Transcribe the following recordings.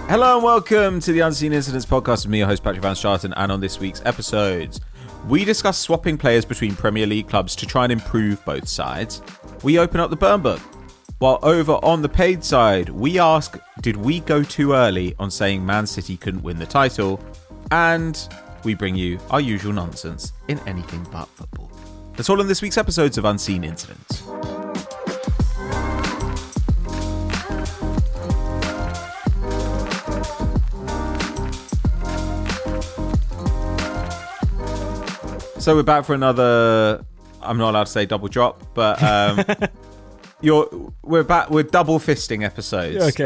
Hello and welcome to the Unseen Incidents podcast with me, your host Patrick Van Straten, and on this week's episodes, we discuss swapping players between Premier League clubs to try and improve both sides. We open up the burn book. While over on the paid side, we ask, did we go too early on saying Man City couldn't win the title? And we bring you our usual nonsense in anything but football. That's all in this week's episodes of Unseen Incidents. So we're back for another, I'm not allowed to say double drop, but we're back with double fisting episodes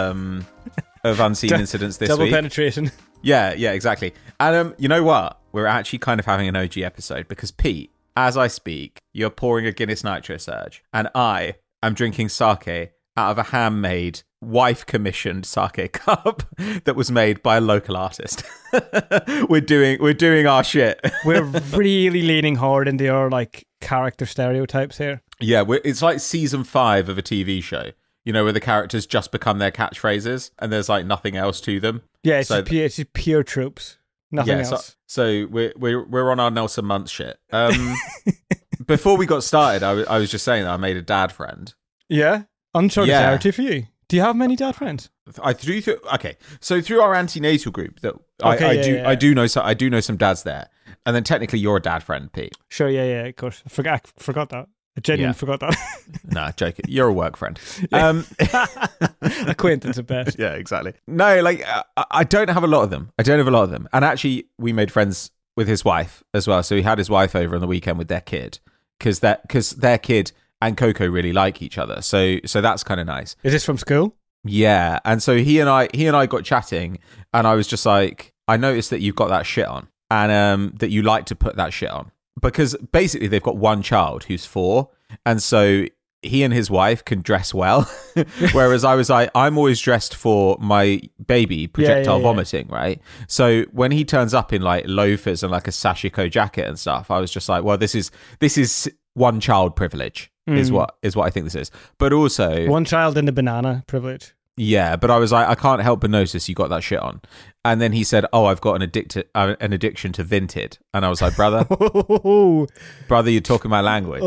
of Unseen Incidents this double week. Double penetration. Yeah, exactly. And you know what? We're actually kind of having an OG episode because Pete, as I speak, you're pouring a Guinness Nitro Surge and I am drinking sake out of a handmade, wife-commissioned sake cup that was made by a local artist. We're doing our shit. We're really leaning hard into our character stereotypes here. Yeah, it's like season 5 of a TV show. You know, where the characters just become their catchphrases and there's nothing else to them. Yeah, it's just pure tropes. Nothing else. So we're on our Nelson Muntz shit. Before we got started, I was just saying that I made a dad friend. Yeah. Uncharted territory for you. Do you have many dad friends? So through our antenatal group, that I do know some dads there, and then technically you're a dad friend, Pete. Sure, yeah, of course. I forgot that. I genuinely forgot that. Nah, joking. You're a work friend. Acquaintance at best. Yeah, exactly. No, I don't have a lot of them. And actually, we made friends with his wife as well. So he had his wife over on the weekend with their kid because their kid and Coco really like each other. So that's kind of nice. Is this from school? Yeah. And so he and I got chatting, and I was just like, I noticed that you've got that shit on, and that you like to put that shit on. Because basically they've got one child who's 4, and so he and his wife can dress well. Whereas I was like, I'm always dressed for my baby projectile vomiting, right? So when he turns up in loafers and a sashiko jacket and stuff, I was just like, well, this is one child privilege. Is what I think this is. But also one child in the banana privilege. Yeah, but I was like, I can't help but notice you got that shit on. And then he said, oh, I've got an addiction to Vinted. And I was like, brother, you're talking my language.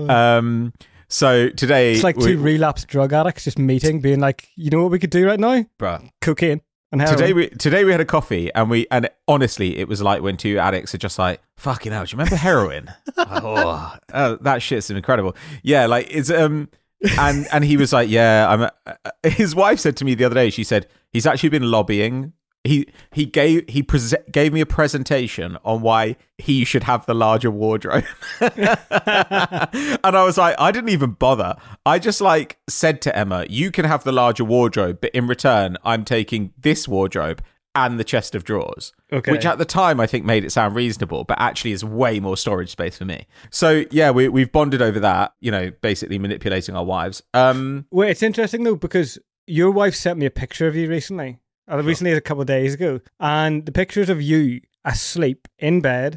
So today it's like two relapsed drug addicts just meeting, being like, you know what we could do right now? Bruh. Cocaine. And today we had a coffee, and honestly, it was like when two addicts are just like, fucking hell, do you remember heroin? That shit's incredible. Yeah, it's and he was like, yeah, his wife said to me the other day, she said he's actually been lobbying. He gave me a presentation on why he should have the larger wardrobe. And I was like, I didn't even bother. I just said to Emma, you can have the larger wardrobe, but in return, I'm taking this wardrobe and the chest of drawers. Okay. Which at the time I think made it sound reasonable, but actually is way more storage space for me. So yeah, we've bonded over that, basically manipulating our wives. Well, it's interesting though, because your wife sent me a picture of you recently. Recently, a couple of days ago, and the pictures of you asleep in bed,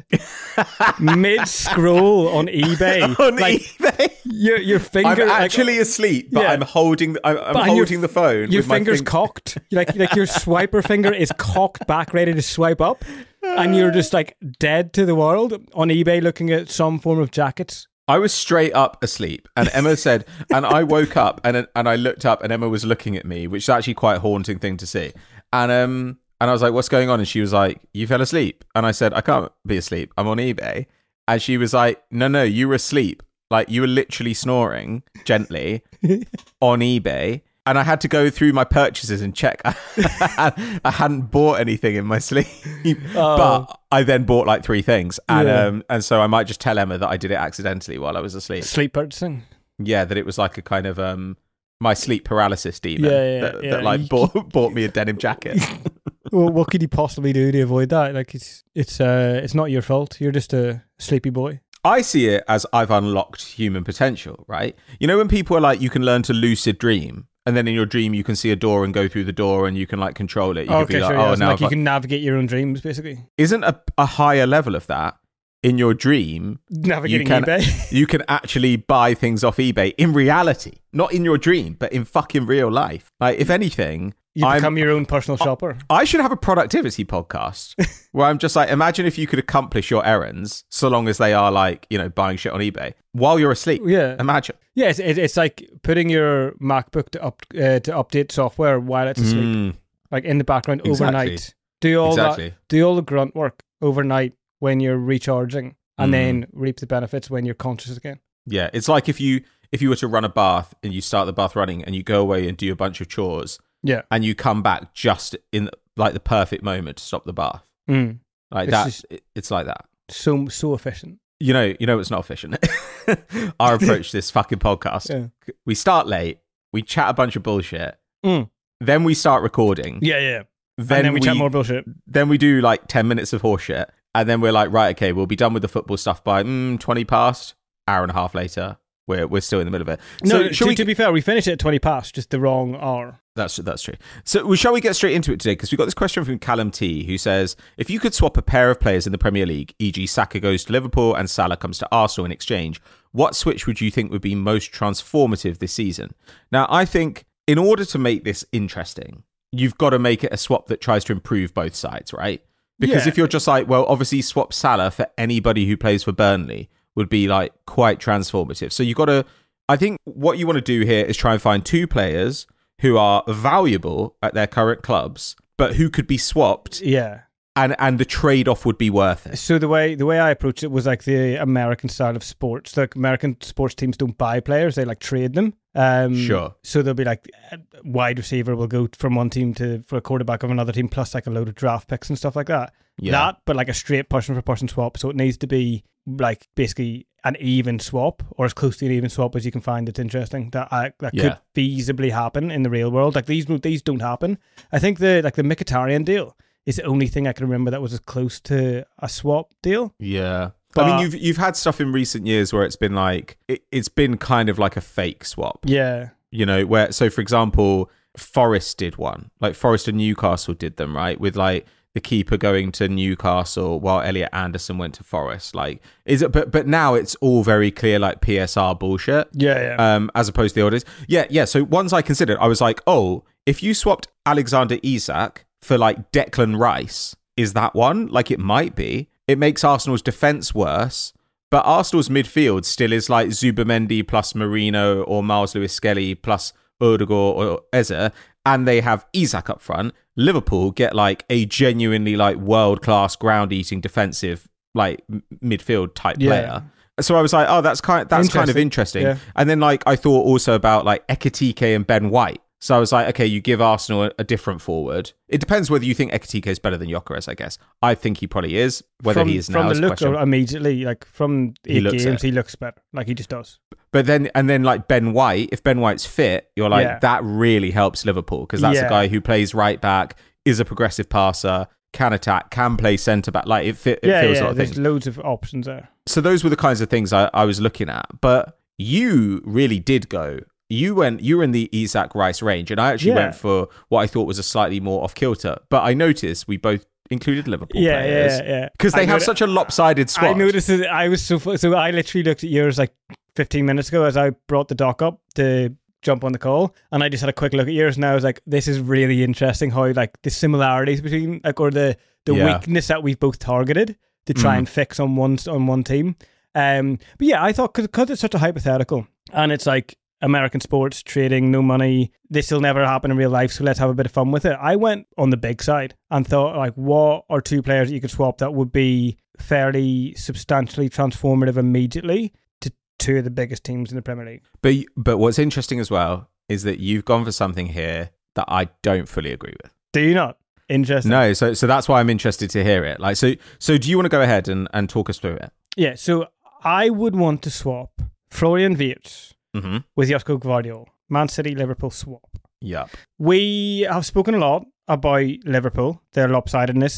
mid-scroll on eBay. eBay? Your finger... I'm actually asleep, but I'm holding the phone. Your finger's cocked. Like your swiper finger is cocked back, ready to swipe up, and you're just dead to the world on eBay looking at some form of jackets. I was straight up asleep, and Emma said, and I woke up and I looked up, and Emma was looking at me, which is actually quite a haunting thing to see. And I was like, what's going on? And she was like, you fell asleep. And I said, I can't be asleep. I'm on eBay. And she was like, no, you were asleep. You were literally snoring gently on eBay. And I had to go through my purchases and check. I hadn't bought anything in my sleep. But I then bought 3 things. And so I might just tell Emma that I did it accidentally while I was asleep. Sleep purchasing? Yeah, that it was a kind of... my sleep paralysis demon that bought me a denim jacket. Well, what could you possibly do to avoid that? It's not your fault. You're just a sleepy boy. I see it as I've unlocked human potential, right? You know when people are like, you can learn to lucid dream, and then in your dream you can see a door and go through the door and you can control it. You could be now you can navigate your own dreams, basically. Isn't a higher level of that? In your dream, navigating eBay. You can actually buy things off eBay in reality, not in your dream, but in fucking real life. If anything, You become your own personal shopper. I should have a productivity podcast where I'm just like, imagine if you could accomplish your errands so long as they are like, buying shit on eBay while you're asleep. Yeah. Imagine. Yeah, it's like putting your MacBook to update software while it's asleep. Like in the background overnight. Do all the grunt work overnight when you're recharging and then reap the benefits when you're conscious again. Yeah, it's like if you were to run a bath and you start the bath running and you go away and do a bunch of chores. Yeah. And you come back just in like the perfect moment to stop the bath. Like that. It's like that. So efficient. You know it's not efficient. Our approach to this fucking podcast. Yeah. We start late. We chat a bunch of bullshit. Then we start recording. Yeah. Then we chat more bullshit. Then we do like 10 minutes of horseshit. And then we're like, right, okay, we'll be done with the football stuff by 20 past. Hour and a half later. We're still in the middle of it. No, to be fair, we finished it at 20 past, just the wrong hour. That's true. So shall we get straight into it today? Because we got this question from Callum T, who says, if you could swap a pair of players in the Premier League, e.g. Saka goes to Liverpool and Salah comes to Arsenal in exchange, what switch would you think would be most transformative this season? Now, I think in order to make this interesting, you've got to make it a swap that tries to improve both sides, right? Because if you're just like, well, obviously swap Salah for anybody who plays for Burnley would be like quite transformative. So you've got to, I think what you want to do here is try and find two players who are valuable at their current clubs, but who could be swapped. Yeah. And the trade-off would be worth it. So the way I approached it was like the American style of sports. Like American sports teams don't buy players; they like trade them. Sure. So they'll be like wide receiver will go from one team for a quarterback of another team, plus like a load of draft picks and stuff like that. Yeah. That, but like a straight person for person swap. So it needs to be like basically an even swap, or as close to an even swap as you can find. That's interesting. That could feasibly happen in the real world. Like these don't happen. I think the Mkhitaryan deal is the only thing I can remember that was as close to a swap deal. Yeah. But, I mean, you've had stuff in recent years where it's been like, it's been kind of like a fake swap. Yeah. Where, so for example, Forest did one. Like Forest and Newcastle did them, right? With like the keeper going to Newcastle while Elliot Anderson went to Forest. Like, is it, but now it's all very clear, like PSR bullshit. Yeah. As opposed to the others. Yeah. So ones I considered, I was like, oh, if you swapped Alexander Isak for like Declan Rice, is that one? Like it might be. It makes Arsenal's defence worse, but Arsenal's midfield still is like Zubimendi plus Marino or Miles Lewis-Skelly plus Odegaard or Eze, and they have Isak up front. Liverpool get like a genuinely like world-class ground-eating defensive like midfield type player. So I was like, oh, that's kind of interesting. Yeah. And then like I thought also about like Ekitike and Ben White. So I was like, okay, you give Arsenal a different forward. It depends whether you think Ekitike is better than Gyökeres, I guess. I think he probably is. Whether he is now from is the a look question. Immediately, like from 8 games, he looks better. Like he just does. But then like Ben White, if Ben White's fit, you're like, that really helps Liverpool because that's a guy who plays right back, is a progressive passer, can attack, can play centre back. Like it feels a lot of there's things. Loads of options there. So those were the kinds of things I was looking at. But you really did go. You were in the Isak Rice range, and I actually went for what I thought was a slightly more off kilter. But I noticed we both included Liverpool players. Yeah. Because they have such a lopsided squad. I noticed that I was so I literally looked at yours like 15 minutes ago as I brought the doc up to jump on the call, and I just had a quick look at yours, and I was like, this is really interesting how like the similarities between like or the weakness that we've both targeted to try and fix on one team. But yeah, I thought because it's such a hypothetical, and it's like American sports, trading, no money, this will never happen in real life, so let's have a bit of fun with it. I went on the big side and thought, like, what are two players that you could swap that would be fairly substantially transformative immediately to two of the biggest teams in the Premier League? But what's interesting as well is that you've gone for something here that I don't fully agree with. Do you not? Interesting. No, so that's why I'm interested to hear it. Like, so do you want to go ahead and talk us through it? Yeah, so I would want to swap Florian Wirtz with Josko Gvardiol. Man City, Liverpool swap. Yep. We have spoken a lot about Liverpool, their lopsidedness,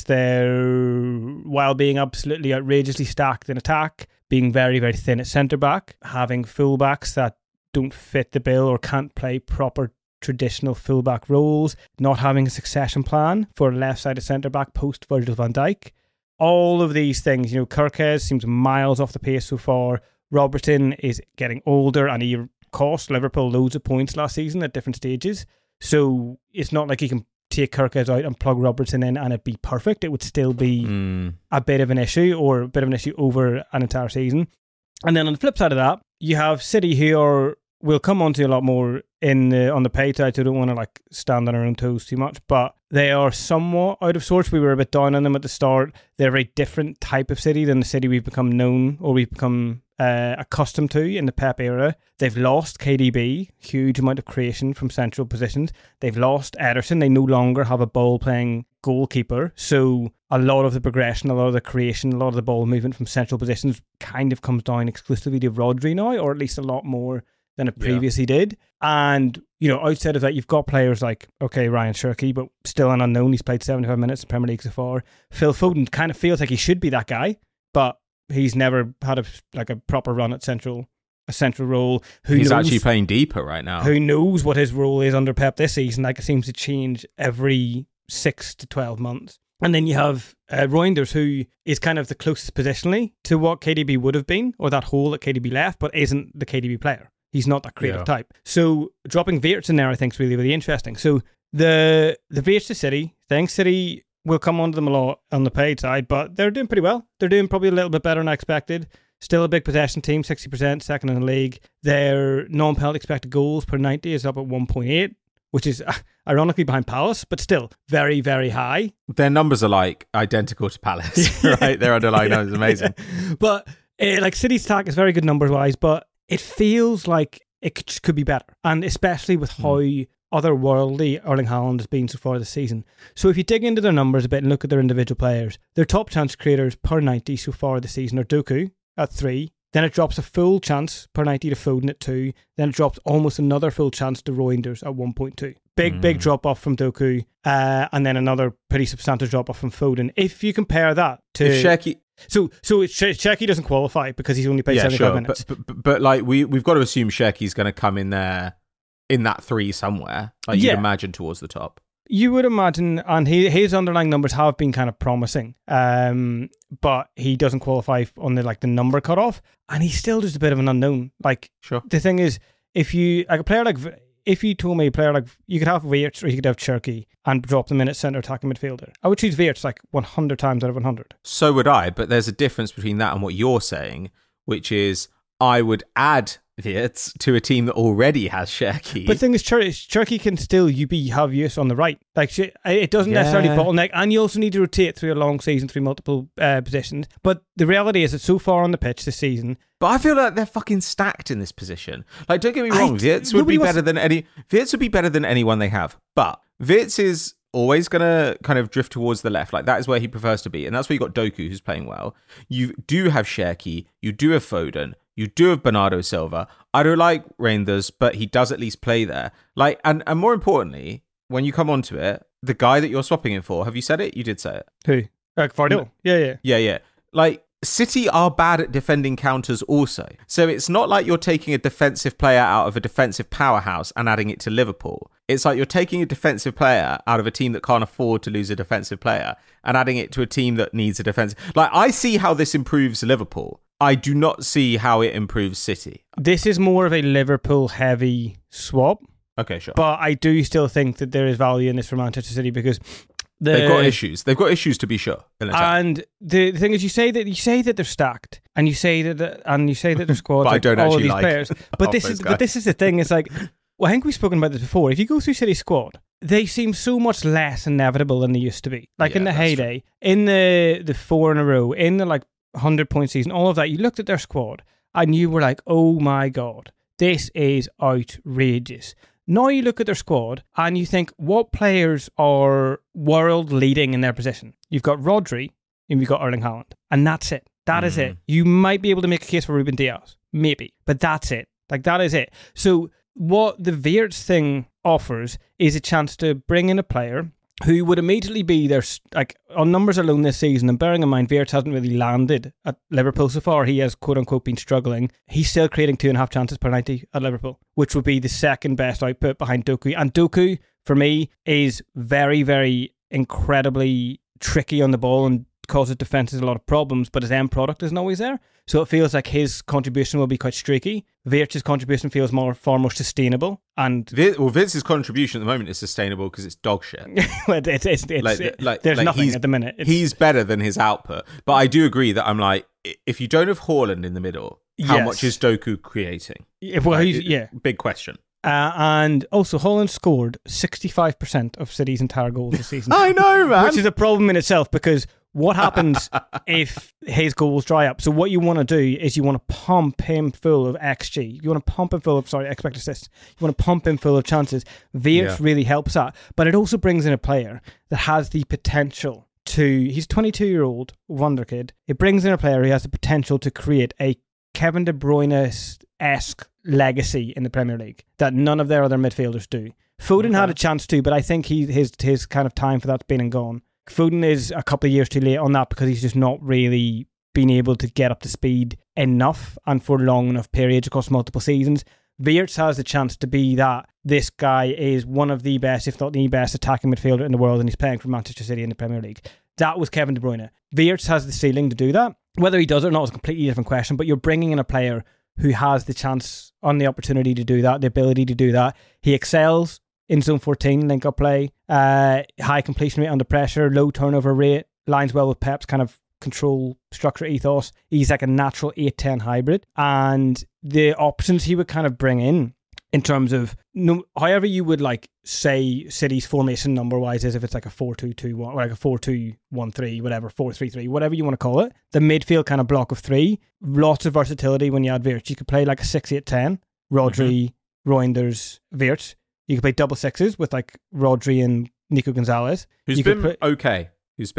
while being absolutely outrageously stacked in attack, being very, very thin at centre-back, having full-backs that don't fit the bill or can't play proper traditional full-back roles, not having a succession plan for left-sided centre-back post-Virgil van Dijk. All of these things, Kerkez seems miles off the pace so far. Robertson is getting older and he cost Liverpool loads of points last season at different stages. So it's not like he can take Kerkez out and plug Robertson in and it'd be perfect. It would still be a bit of an issue, or a bit of an issue over an entire season. And then on the flip side of that, you have City, who will come on to a lot more on the pay side, so I don't want to like stand on our own toes too much, but they are somewhat out of sorts. We were a bit down on them at the start. They're a very different type of City than the City we've become known, or we've become accustomed to in the Pep era. They've lost KDB, huge amount of creation from central positions. They've lost Ederson. They no longer have a ball-playing goalkeeper, so a lot of the progression, a lot of the creation, a lot of the ball movement from central positions kind of comes down exclusively to Rodri now, or at least a lot more than it previously did. And, you know, outside of that, you've got players like, Ryan Cherki, but still an unknown. He's played 75 minutes in Premier League so far. Phil Foden kind of feels like he should be that guy, but he's never had a proper run at a central role. He's actually playing deeper right now. Who knows what his role is under Pep this season? Like, it seems to change every 6 to 12 months. And then you have Reinders, who is kind of the closest positionally to what KDB would have been, or that hole that KDB left, but isn't the KDB player. He's not that creative type. So dropping Wirtz in there, I think, is really, really interesting. So the Wirtz to City thing, City will come onto them a lot on the paid side, but they're doing pretty well. They're doing probably a little bit better than I expected. Still a big possession team, 60%, second in the league. Their non-penalty expected goals per 90 is up at 1.8, which is ironically behind Palace, but still very, very high. Their numbers are like identical to Palace, right? Their underlying numbers are amazing. But like City's attack is very good numbers-wise, but it feels like it could be better, and especially with how otherworldly Erling Haaland has been so far this season. So if you dig into their numbers a bit and look at their individual players, their top chance creators per 90 so far this season are Doku at 3, then it drops a full chance per 90 to Foden at 2, then it drops almost another full chance to Reinders at 1.2. Big drop off from Doku, and then another pretty substantial drop off from Foden. If you compare that to Cherki. So Cherki doesn't qualify because he's only played 75 minutes. But like we've got to assume Cherki's going to come in there in that 3 somewhere. Like you'd imagine towards the top. You would imagine, and his underlying numbers have been kind of promising, but he doesn't qualify on the number cutoff, and he's still just a bit of an unknown. Like, sure. The thing is, if you told me a player like you could have Wirtz or you could have Cherki and drop them in at centre attacking midfielder, I would choose Wirtz like 100 times out of 100. So would I, but there's a difference between that and what you're saying, which is I would add Wirtz to a team that already has Cherki. But the thing is, Cherki can still have use on the right. Like, it doesn't necessarily bottleneck, and you also need to rotate through a long season through multiple positions. But the reality is that so far on the pitch this season, but I feel like they're fucking stacked in this position. Like, don't get me wrong, Wirtz would be better than anyone they have. But Wirtz is always going to kind of drift towards the left. Like, that is where he prefers to be. And that's where you got Doku, who's playing well. You do have Cherki. You do have Foden. You do have Bernardo Silva. I don't like Reinders, but he does at least play there. Like, and more importantly, when you come onto it, the guy that you're swapping him for, have you said it? You did say it. Who? Vardyl. Yeah. Like, City are bad at defending counters also. So it's not like you're taking a defensive player out of a defensive powerhouse and adding it to Liverpool. It's like you're taking a defensive player out of a team that can't afford to lose a defensive player and adding it to a team that needs a defensive. Like, I see how this improves Liverpool. I do not see how it improves City. This is more of a Liverpool-heavy swap. Okay, sure. But I do still think that there is value in this for Manchester City because they've got issues. They've got issues to be sure. And the thing is, you say that they're stacked, and you say that their squad. But I don't all actually these like players. But this is the thing. It's like, well, I think we've spoken about this before. If you go through City's squad, they seem so much less inevitable than they used to be. Like in the heyday, in the 4 in a row, in the 100-point season, all of that, you looked at their squad and you were like, oh my God, this is outrageous. Now you look at their squad and you think, what players are world leading in their position? You've got Rodri and you've got Erling Haaland, and that's it. That is it. You might be able to make a case for Ruben Dias, maybe, but that's it. Like, that is it. So what the Wirtz thing offers is a chance to bring in a player who would immediately be their, on numbers alone this season, and bearing in mind Wirtz hasn't really landed at Liverpool so far, he has quote-unquote been struggling, he's still creating 2.5 chances per 90 at Liverpool, which would be the second best output behind Doku. And Doku, for me, is very, very incredibly tricky on the ball and causes defenses a lot of problems, but his end product isn't always there. So it feels like his contribution will be quite streaky. Wirtz's contribution feels far more sustainable. And Wirtz's contribution at the moment is sustainable because it's dog shit. There's nothing at the minute. He's better than his output. But I do agree that I'm like, if you don't have Haaland in the middle, how much is Doku creating? Big question. And also, Haaland scored 65% of City's entire goals this season. I know, man. Which is a problem in itself, because what happens if his goals dry up? So what you want to do is you want to pump him full of XG. You want to pump him full of, expected assists. You want to pump him full of chances. Wirtz really helps that. But it also brings in a player that has the potential he's a 22-year-old wonder kid. It brings in a player who has the potential to create a Kevin De Bruyne-esque legacy in the Premier League that none of their other midfielders do. Foden had a chance to, but I think his kind of time for that's been and gone. Foden is a couple of years too late on that because he's just not really been able to get up to speed enough and for long enough periods across multiple seasons. Wirtz has the chance to be that. This guy is one of the best, if not the best, attacking midfielder in the world, and he's playing for Manchester City in the Premier League. That was Kevin De Bruyne. Wirtz has the ceiling to do that. Whether he does or not is a completely different question, but you're bringing in a player who has the chance on the opportunity to do that, the ability to do that. He excels in zone 14, link-up play, high completion rate under pressure, low turnover rate, lines well with Pep's kind of control structure ethos. He's like a natural 8-10 hybrid. And the options he would kind of bring in terms of however you would like say City's formation number-wise is, if it's like a 4-2-2-1 or like a 4-2-1-3, whatever, 4-3-3, whatever you want to call it. The midfield kind of block of three, lots of versatility when you add Wirtz. You could play like a 6-8-10, Rodri, Reinders, Wirtz. You could play double sixes with like Rodri and Nico Gonzalez. Who's been okay.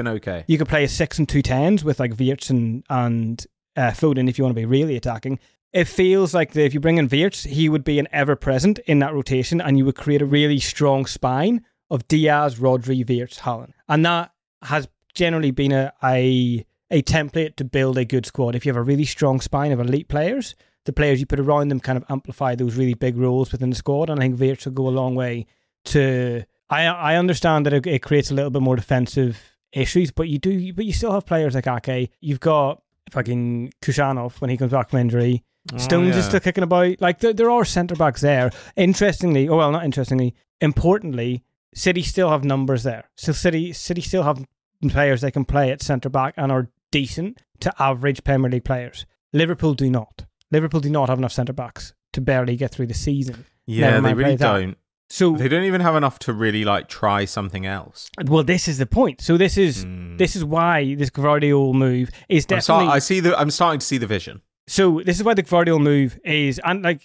You could play a 6 and 2 10s with like Wirtz and Foden if you want to be really attacking. It feels like if you bring in Wirtz, he would be an ever-present in that rotation, and you would create a really strong spine of Diaz, Rodri, Wirtz, Haaland. And that has generally been a template to build a good squad. If you have a really strong spine of elite players, the players you put around them kind of amplify those really big roles within the squad, and I think Wirtz will go a long way to... I understand that it creates a little bit more defensive issues, but you still have players like Ake. You've got fucking Kushanov when he comes back from injury. Stones is still kicking about. Like there are centre backs there. Importantly, City still have numbers there. So City still have players they can play at centre back and are decent to average Premier League players. Liverpool do not. Liverpool do not have enough centre backs to barely get through the season. Yeah, they really don't. So they don't even have enough to really like try something else. Well, this is the point. So this is why this Gvardiol move is definitely. I'm starting to see the vision. So this is why the Gvardiol move is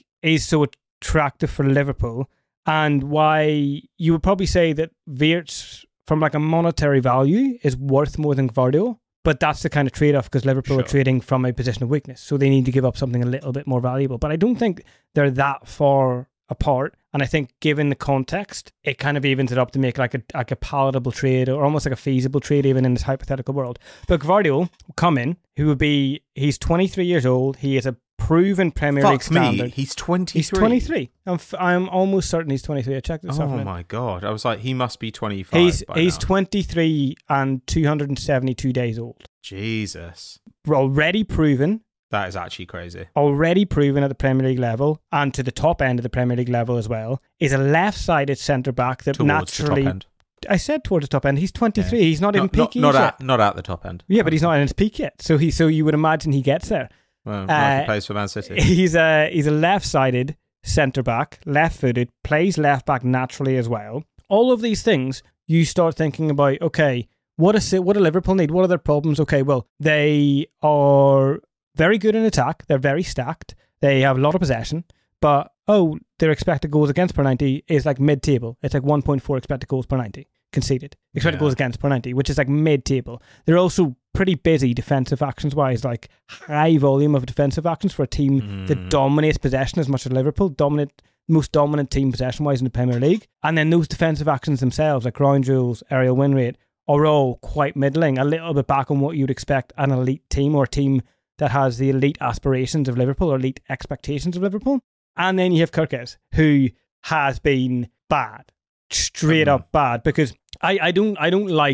so attractive for Liverpool, and why you would probably say that Wirtz, from like a monetary value, is worth more than Gvardiol. But that's the kind of trade-off because Liverpool are trading from a position of weakness, so they need to give up something a little bit more valuable. But I don't think they're that far apart, and I think given the context, it kind of evens it up to make like a palatable trade, or almost like a feasible trade even in this hypothetical world. But Gvardiol will come in, he's 23 years old, he is a proven Premier League standard. He's 23. He's 23. I'm almost certain he's 23. I checked this. Oh my god! I was like, he must be 25. He's 23 and 272 days old. Jesus. Already proven. That is actually crazy. Already proven at the Premier League level and to the top end of the Premier League level as well. Is a left-sided centre back that towards naturally. The top end. I said towards the top end. He's 23. Yeah. He's not even peak yet. Not at the top end. Yeah, but he's not in his peak yet. So you would imagine he gets there. Well, not if he plays for Man City. He's a left-sided centre back, left-footed, plays left back naturally as well. All of these things, you start thinking about. Okay, what do Liverpool need? What are their problems? Okay, well they are very good in attack. They're very stacked. They have a lot of possession, but their expected goals against per 90 is like mid-table. It's like 1.4 expected goals per 90 conceded. Expected goals against per 90, which is like mid-table. They're also pretty busy defensive actions-wise, like high volume of defensive actions for a team that dominates possession as much as Liverpool, most dominant team possession-wise in the Premier League. And then those defensive actions themselves, like ground duels, aerial win rate, are all quite middling, a little bit back on what you'd expect an elite team or a team that has the elite aspirations of Liverpool or elite expectations of Liverpool. And then you have Kirkes, who has been bad, straight up bad, because I don't like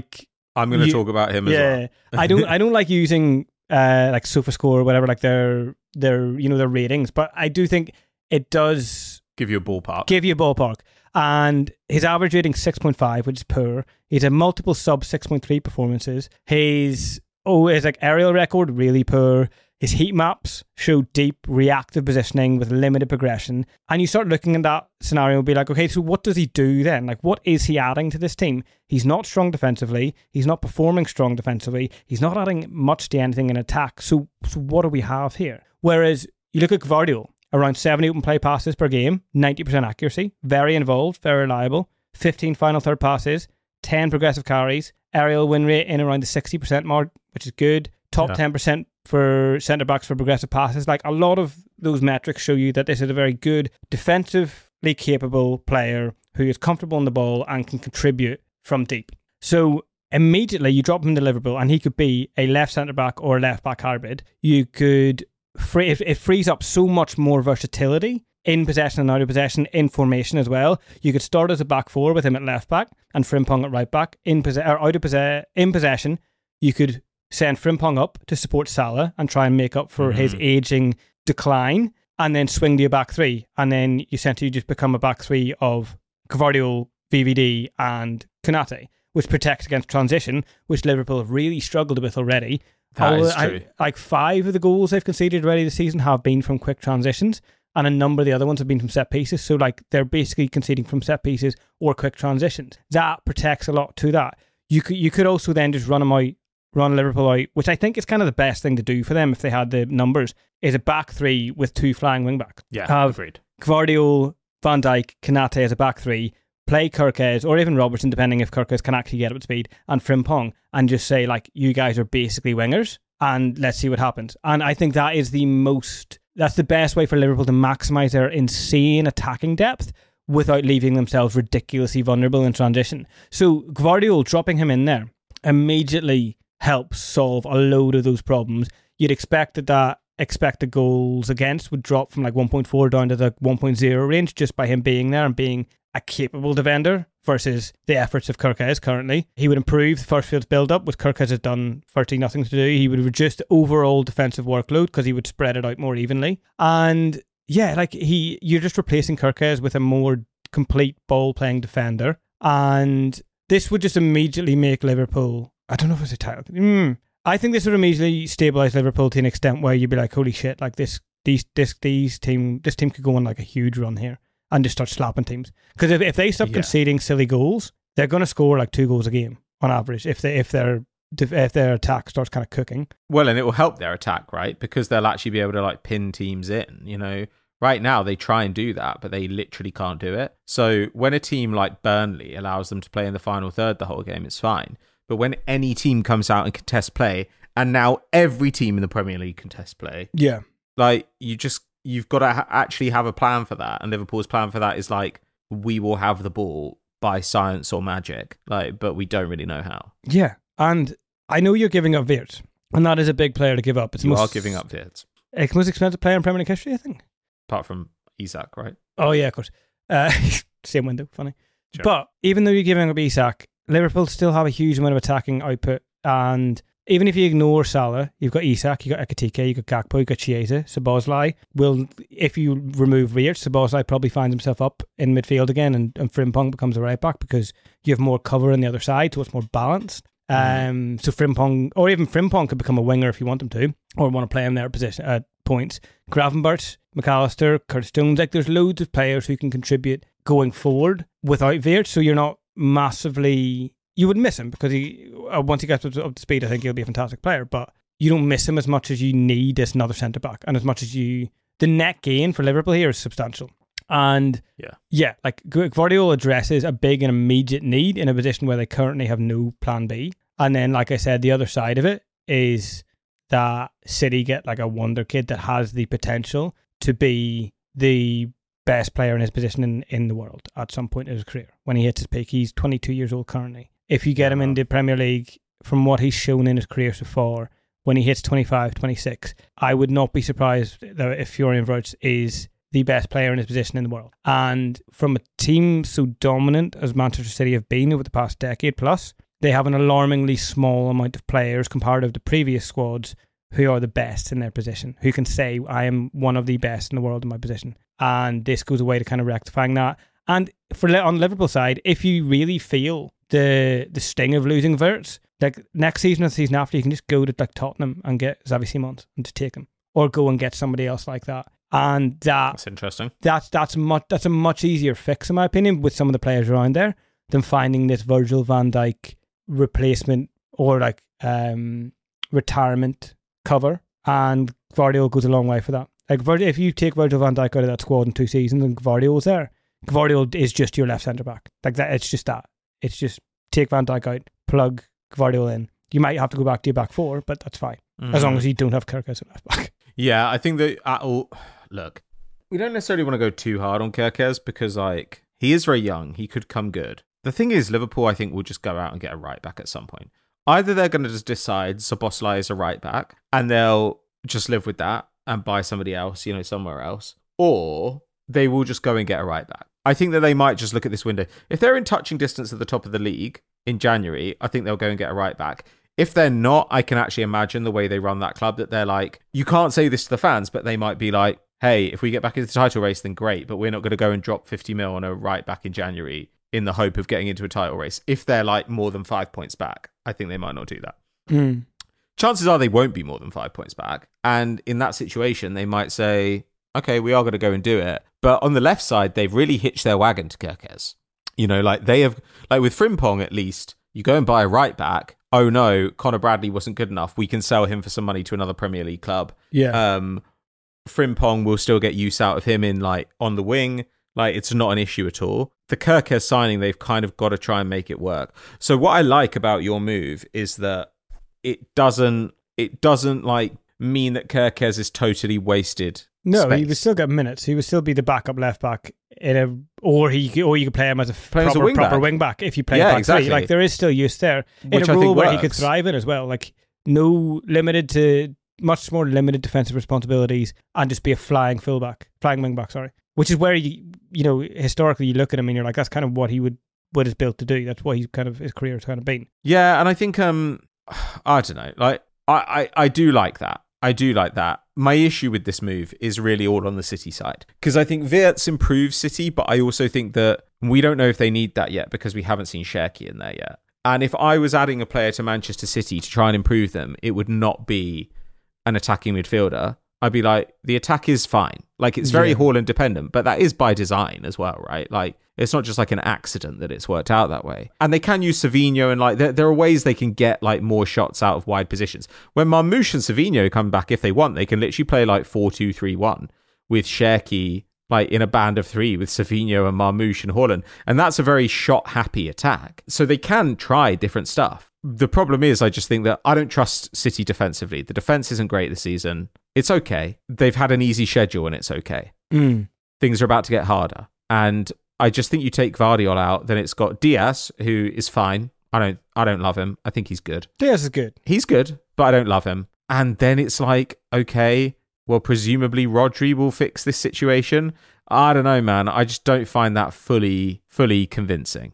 I'm going to talk about him as well. I don't like using like SofaScore or whatever, like their ratings, but I do think it does give you a ballpark. And his average rating 6.5, which is poor. He's had multiple sub 6.3 performances. His like aerial record really poor. His heat maps show deep reactive positioning with limited progression. And you start looking at that scenario and be like, okay, so what does he do then? Like, what is he adding to this team? He's not strong defensively. He's not performing strong defensively. He's not adding much to anything in attack. So what do we have here? Whereas you look at Gvardiol, around 70 open play passes per game, 90% accuracy, very involved, very reliable, 15 final third passes, 10 progressive carries, aerial win rate in around the 60% mark, which is good. Top 10% for centre-backs for progressive passes. Like, a lot of those metrics show you that this is a very good defensively capable player who is comfortable on the ball and can contribute from deep. So immediately you drop him to Liverpool and he could be a left centre-back or left-back hybrid. You could... It frees up so much more versatility in possession and out of possession, in formation as well. You could start as a back four with him at left-back and Frimpong at right-back. In possession, you could send Frimpong up to support Salah and try and make up for his aging decline, and then swing to a back three, and then you essentially just become a back three of Gvardiol, VVD and Konate, which protects against transition, which Liverpool have really struggled with already. That is true. Like 5 of the goals they've conceded already this season have been from quick transitions, and a number of the other ones have been from set pieces. So like they're basically conceding from set pieces or quick transitions. That protects a lot to that. You could also then just run Liverpool out, which I think is kind of the best thing to do for them if they had the numbers, is a back three with 2 flying wing backs. Yeah, agreed. Gvardiol, Van Dijk, Konate as a back three, play Kirkez or even Robertson, depending if Kirkez can actually get up to speed, and Frimpong, and just say, like, you guys are basically wingers, and let's see what happens. And I think that is that's the best way for Liverpool to maximise their insane attacking depth without leaving themselves ridiculously vulnerable in transition. So Gvardiol, dropping him in there, immediately helps solve a load of those problems. You'd expect that expected goals against would drop from like 1.4 down to the 1.0 range just by him being there and being a capable defender versus the efforts of Kirkez currently. He would improve the first field's build-up, which Kirkez has done virtually nothing to do. He would reduce the overall defensive workload because he would spread it out more evenly. And yeah, like you're just replacing Kirkez with a more complete ball-playing defender. And this would just immediately make Liverpool... I don't know if it's a title. I think this would immediately stabilise Liverpool to an extent where you'd be like, holy shit, like this team could go on like a huge run here and just start slapping teams. Because if they stop conceding silly goals, they're going to score like 2 goals a game on average if their attack starts kind of cooking. Well, and it will help their attack, right? Because they'll actually be able to like pin teams in, you know. Right now, they try and do that, but they literally can't do it. So when a team like Burnley allows them to play in the final third the whole game, it's fine. But when any team comes out and contests play, and now every team in the Premier League contests play, like you've got to actually have a plan for that. And Liverpool's plan for that is like, we will have the ball by science or magic, like, but we don't really know how. Yeah, and I know you're giving up Wirtz, and that is a big player to give up. You are giving up Wirtz. It's the most expensive player in Premier League history, I think. Apart from Isak, right? Oh yeah, of course. Same window, funny. Sure. But even though you're giving up Isak, Liverpool still have a huge amount of attacking output, and even if you ignore Salah, you've got Isak, you've got Ekitike, you've got Gakpo, you've got Chiesa, Szoboszlai. If you remove Wirtz, Szoboszlai probably finds himself up in midfield again, and Frimpong becomes a right back because you have more cover on the other side, so it's more balanced. So Frimpong, or even Frimpong, could become a winger if you want him to, or want to play him there at position at points. Gravenberch, McAllister, Curtis Jones, like there's loads of players who can contribute going forward without Wirtz, so you're not massively... You would miss him because once he gets up to speed, I think he'll be a fantastic player, but you don't miss him as much as you need as another centre-back, and as much as the net gain for Liverpool here is substantial. And like Gvardiol addresses a big and immediate need in a position where they currently have no plan B. And then, like I said, the other side of it is that City get like a wonder kid that has the potential to be the best player in his position in the world at some point in his career. When he hits his peak, he's 22 years old currently. If you get him into Premier League, from what he's shown in his career so far, when he hits 25, 26, I would not be surprised that if Florian Wirtz is the best player in his position in the world. And from a team so dominant as Manchester City have been over the past decade plus, they have an alarmingly small amount of players comparative to previous squads who are the best in their position, who can say, I am one of the best in the world in my position. And this goes away to kind of rectifying that. And on the Liverpool side, if you really feel the sting of losing Wirtz, like next season or the season after, you can just go to like Tottenham and get Xavi Simons and to take him, or go and get somebody else like that. And that's interesting. That's a much easier fix, in my opinion, with some of the players around there than finding this Virgil van Dijk replacement or like retirement cover. And Gvardiol goes a long way for that. Like if you take Virgil van Dijk out of that squad in 2 seasons and Gvardiol's there, Gvardiol is just your left centre back. Like that, it's just that. It's just take Van Dijk out, plug Gvardiol in. You might have to go back to your back 4, but that's fine as long as you don't have Kerkez at left back. Yeah, I think that look, we don't necessarily want to go too hard on Kerkez because like he is very young. He could come good. The thing is, Liverpool, I think, will just go out and get a right back at some point. Either they're going to just decide Szoboszlai is a right back and they'll just live with that and buy somebody else, somewhere else, or they will just go and get a right back. I think that they might just look at this window. If they're in touching distance at the top of the league in January, I think they'll go and get a right back. If they're not, I can actually imagine the way they run that club that they're like, you can't say this to the fans, but they might be like, hey, if we get back into the title race, then great, but we're not going to go and drop 50 mil on a right back in January in the hope of getting into a title race. If they're like more than 5 points back, I think they might not do that. Chances are they won't be more than 5 points back. And in that situation, they might say, okay, we are going to go and do it. But on the left side, they've really hitched their wagon to Kerkez. Like they have, like with Frimpong at least, you go and buy a right back. Oh no, Conor Bradley wasn't good enough. We can sell him for some money to another Premier League club. Yeah. Frimpong will still get use out of him in like on the wing. Like it's not an issue at all. The Kerkez signing, they've kind of got to try and make it work. So what I like about your move is that it doesn't like mean that Kerkez is totally wasted. No, space. He would still get minutes. He would still be the backup left back or you could play him as a proper wing back if you play back exactly. 3. Like there is still use there in a role where he could thrive in as well. Like much more limited defensive responsibilities and just be a flying wing back. Which is where historically you look at him and you're like, that's kind of what is built to do. That's what his career has kind of been. Yeah, and I think I don't know. Like I do like that. I do like that. My issue with this move is really all on the City side. Because I think Wirtz improves City, but I also think that we don't know if they need that yet because we haven't seen Cherki in there yet. And if I was adding a player to Manchester City to try and improve them, it would not be an attacking midfielder. I'd be like, the attack is fine. Like, it's very Haaland dependent, but that is by design as well, right? Like, it's not just like an accident that it's worked out that way. And they can use Savinho and like, there are ways they can get like more shots out of wide positions. When Marmoush and Savinho come back, if they want, they can literally play like 4-2-3-1 with Cherki, like in a band of 3 with Savinho and Marmoush and Haaland. And that's a very shot-happy attack. So they can try different stuff. The problem is, I just think that I don't trust City defensively. The defense isn't great this season. It's okay. They've had an easy schedule and it's okay. Things are about to get harder. And I just think you take Gvardiol out, then it's got Diaz, who is fine. I don't love him. I think he's good. Diaz is good. He's good, but I don't love him. And then it's like, okay, well, presumably Rodri will fix this situation. I don't know, man. I just don't find that fully convincing.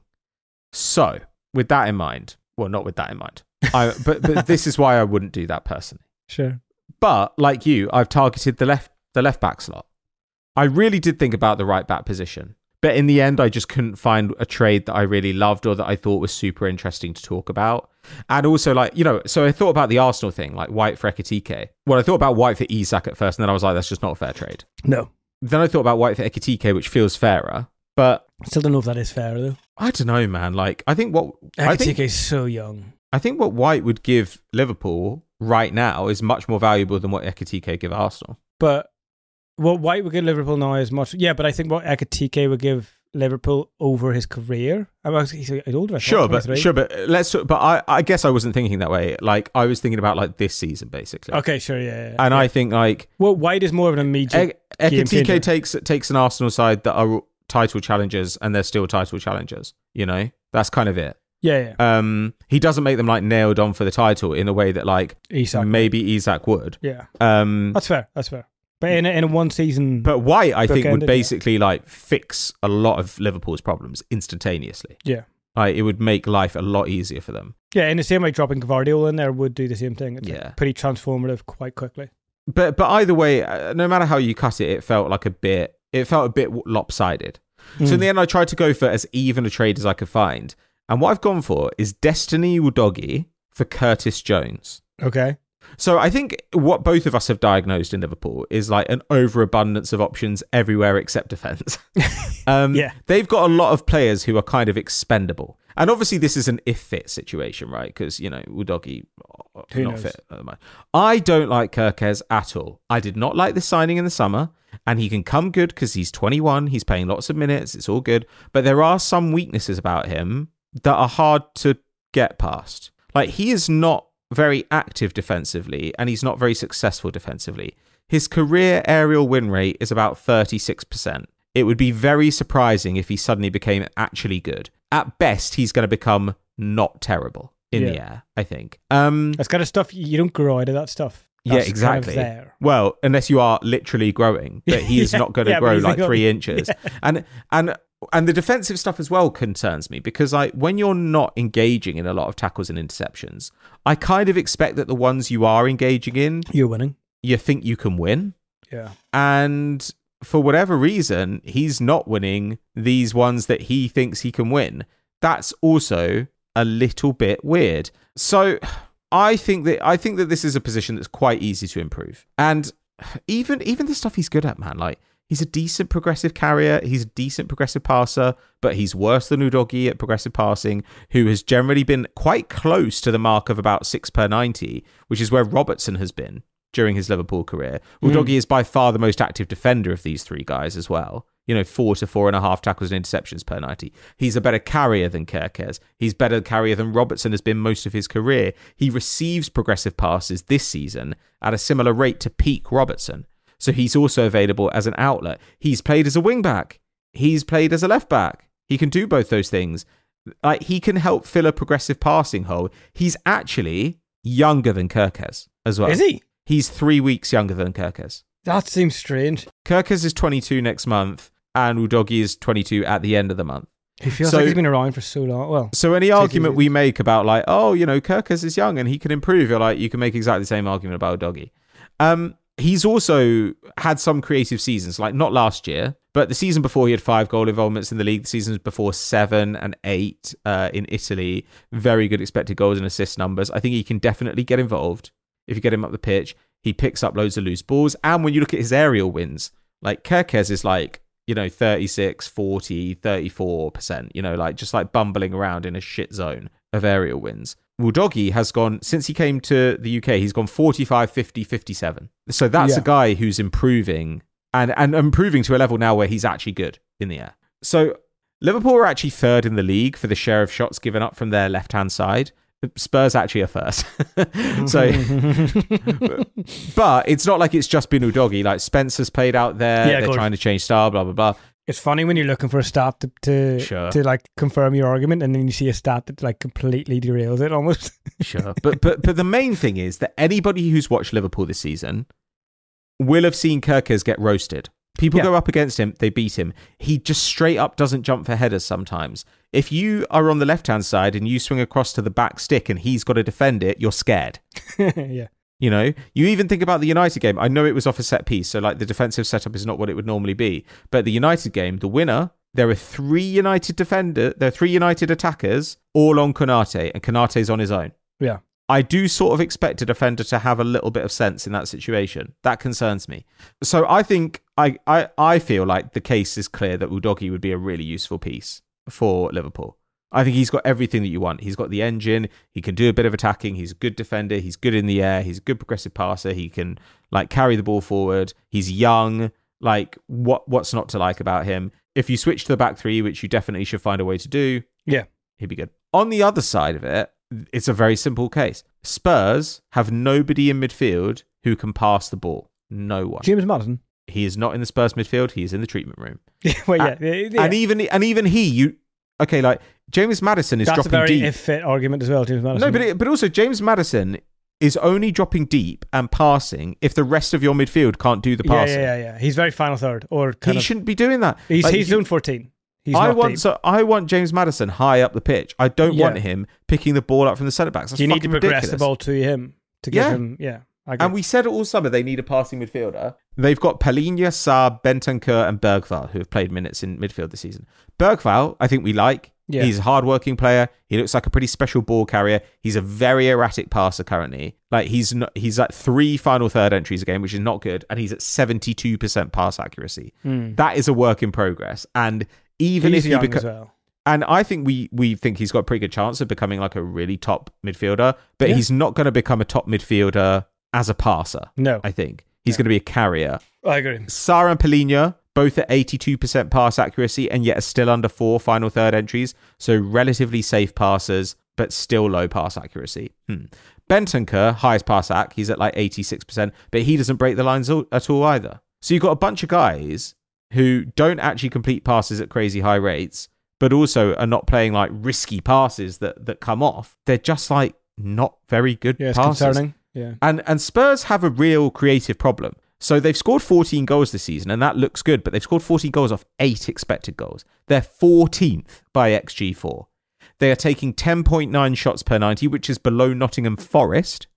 So, with that in mind, well, not with that in mind, but this is why I wouldn't do that personally. Sure. But like you, I've targeted the left back slot. I really did think about the right back position. But in the end, I just couldn't find a trade that I really loved or that I thought was super interesting to talk about. And also, like, so I thought about the Arsenal thing, like White for Ekitike. Well, I thought about White for Isak at first, and then I was like, that's just not a fair trade. No. Then I thought about White for Ekitike, which feels fairer. But I still don't know if that is fair, though. I don't know, man. Like, I think Ekitike is so young. I think what White would give Liverpool right now is much more valuable than what Ekitike give Arsenal. But what White would give Liverpool now is much... Yeah, but I think what Ekitike would give Liverpool over his career... He's older, I thought. Sure, but let's... But I guess I wasn't thinking that way. Like, I was thinking about, like, this season, basically. Okay, sure, yeah. And I think, like... Well, White is more of an immediate Ekitike takes an Arsenal side that are title challengers, and they're still title challengers, That's kind of it. Yeah. He doesn't make them, like, nailed on for the title in a way that, like, Isak would. Yeah. That's fair. But in a one season... But White, I think, would basically like fix a lot of Liverpool's problems instantaneously. Yeah. It would make life a lot easier for them. Yeah, in the same way dropping Gvardiol in there would do the same thing. It's like pretty transformative quite quickly. But either way, no matter how you cut it, it felt a bit lopsided. So in the end, I tried to go for as even a trade as I could find. And what I've gone for is Destiny Udogie for Curtis Jones. Okay. So I think what both of us have diagnosed in Liverpool is like an overabundance of options everywhere except defence. They've got a lot of players who are kind of expendable. And obviously this is an if-fit situation, right? Because, Udogie not fit at the moment. I don't like Kerkez at all. I did not like the signing in the summer. And he can come good because he's 21. He's playing lots of minutes. It's all good. But there are some weaknesses about him that are hard to get past. Like, he is not very active defensively and he's not very successful defensively. His career aerial win rate is about 36%. It would be very surprising if he suddenly became actually good. At best, he's going to become not terrible in the air, I think. That's kind of stuff, you don't grow out of that stuff. That's exactly. Kind of there. Well, unless you are literally growing, but he is not going to grow like 3 inches. Yeah. And the defensive stuff as well concerns me because when you're not engaging in a lot of tackles and interceptions, I kind of expect that the ones you are engaging in, you're winning. You think you can win. Yeah. And for whatever reason, he's not winning these ones that he thinks he can win. That's also a little bit weird. So I think that this is a position that's quite easy to improve. And even the stuff he's good at, man, like he's a decent progressive carrier, he's a decent progressive passer, but he's worse than Udogie at progressive passing, who has generally been quite close to the mark of about 6 per 90, which is where Robertson has been during his Liverpool career. Udogie is by far the most active defender of these three guys as well. 4 to 4.5 tackles and interceptions per 90. He's a better carrier than Kerkez. He's better carrier than Robertson has been most of his career. He receives progressive passes this season at a similar rate to peak Robertson. So he's also available as an outlet. He's played as a wing-back. He's played as a left-back. He can do both those things. Like, he can help fill a progressive passing hole. He's actually younger than Kerkez as well. Is he? He's 3 weeks younger than Kerkez. That seems strange. Kerkez is 22 next month, and Udogie is 22 at the end of the month. He feels like he's been around for so long. Well, so any argument we make about Kerkez is young and he can improve, you can make exactly the same argument about Udogie. He's also had some creative seasons, like not last year, but the season before he had 5 goal involvements in the league. The seasons before 7 and 8 in Italy. Very good expected goals and assist numbers. I think he can definitely get involved if you get him up the pitch. He picks up loads of loose balls. And when you look at his aerial wins, like Kerkez is 36, 40, 34%, just bumbling around in a shit zone of aerial wins. Udogie has gone, since he came to the UK, he's gone 45, 50, 57. So that's a guy who's improving and improving to a level now where he's actually good in the air. So Liverpool are actually third in the league for the share of shots given up from their left-hand side. Spurs actually are first. So, but it's not like it's just been Udogie. Like Spencer's played out there. They're trying to change style, blah, blah, blah. It's funny when you're looking for a stat to confirm your argument, and then you see a stat that completely derails it almost. Sure. But the main thing is that anybody who's watched Liverpool this season will have seen Kerkez get roasted. People go up against him, they beat him. He just straight up doesn't jump for headers sometimes. If you are on the left-hand side and you swing across to the back stick and he's got to defend it, you're scared. Yeah. You even think about the United game. I know it was off a set piece, so the defensive setup is not what it would normally be. But the United game, the winner, there are 3 United attackers, all on Konate, and Konate's on his own. Yeah. I do sort of expect a defender to have a little bit of sense in that situation. That concerns me. So I think I feel like the case is clear that Udogie would be a really useful piece for Liverpool. I think he's got everything that you want. He's got the engine. He can do a bit of attacking. He's a good defender. He's good in the air. He's a good progressive passer. He can carry the ball forward. He's young. What's not to like about him? If you switch to the back 3, which you definitely should find a way to do, he'd be good. On the other side of it, it's a very simple case. Spurs have nobody in midfield who can pass the ball. No one. James Maddison. He is not in the Spurs midfield. He is in the treatment room. And even he, James Maddison is dropping deep. That's a very if-fit argument as well, James Maddison. No, but also James Maddison is only dropping deep and passing if the rest of your midfield can't do the passing. Yeah. He's very final third. Or he shouldn't be doing that. He's zone 14. I want James Maddison high up the pitch. I don't want him picking the ball up from the centre backs. That's you need to progress ridiculous. the ball to him to give him. Yeah, I agree. And we said it all summer. They need a passing midfielder. They've got Palhinha, Sarr, Bentancur, and Bergvall, who have played minutes in midfield this season. Bergvall, I think we like. Yeah. He's a hard-working player. He looks like a pretty special ball carrier. He's a very erratic passer currently. Like he's at 3 final third entries a game, which is not good, and he's at 72% pass accuracy. That is a work in progress. And even he's if young as well. And I think we think he's got a pretty good chance of becoming like a really top midfielder, but he's not going to become a top midfielder as a passer. No, I think he's going to be a carrier. I agree. Sarr and Palhinha, both at 82% pass accuracy and yet are still under 4 final third entries. So relatively safe passers, but still low pass accuracy. Bentancur, highest pass ac, he's at like 86%, but he doesn't break the lines at all either. So you've got a bunch of guys who don't actually complete passes at crazy high rates, but also are not playing like risky passes that come off. They're just like not very good passes. Concerning. Yeah. And Spurs have a real creative problem. So they've scored 14 goals this season, and that looks good, but they've scored 14 goals off 8 expected goals. They're 14th by XG4. They are taking 10.9 shots per 90, which is below Nottingham Forest.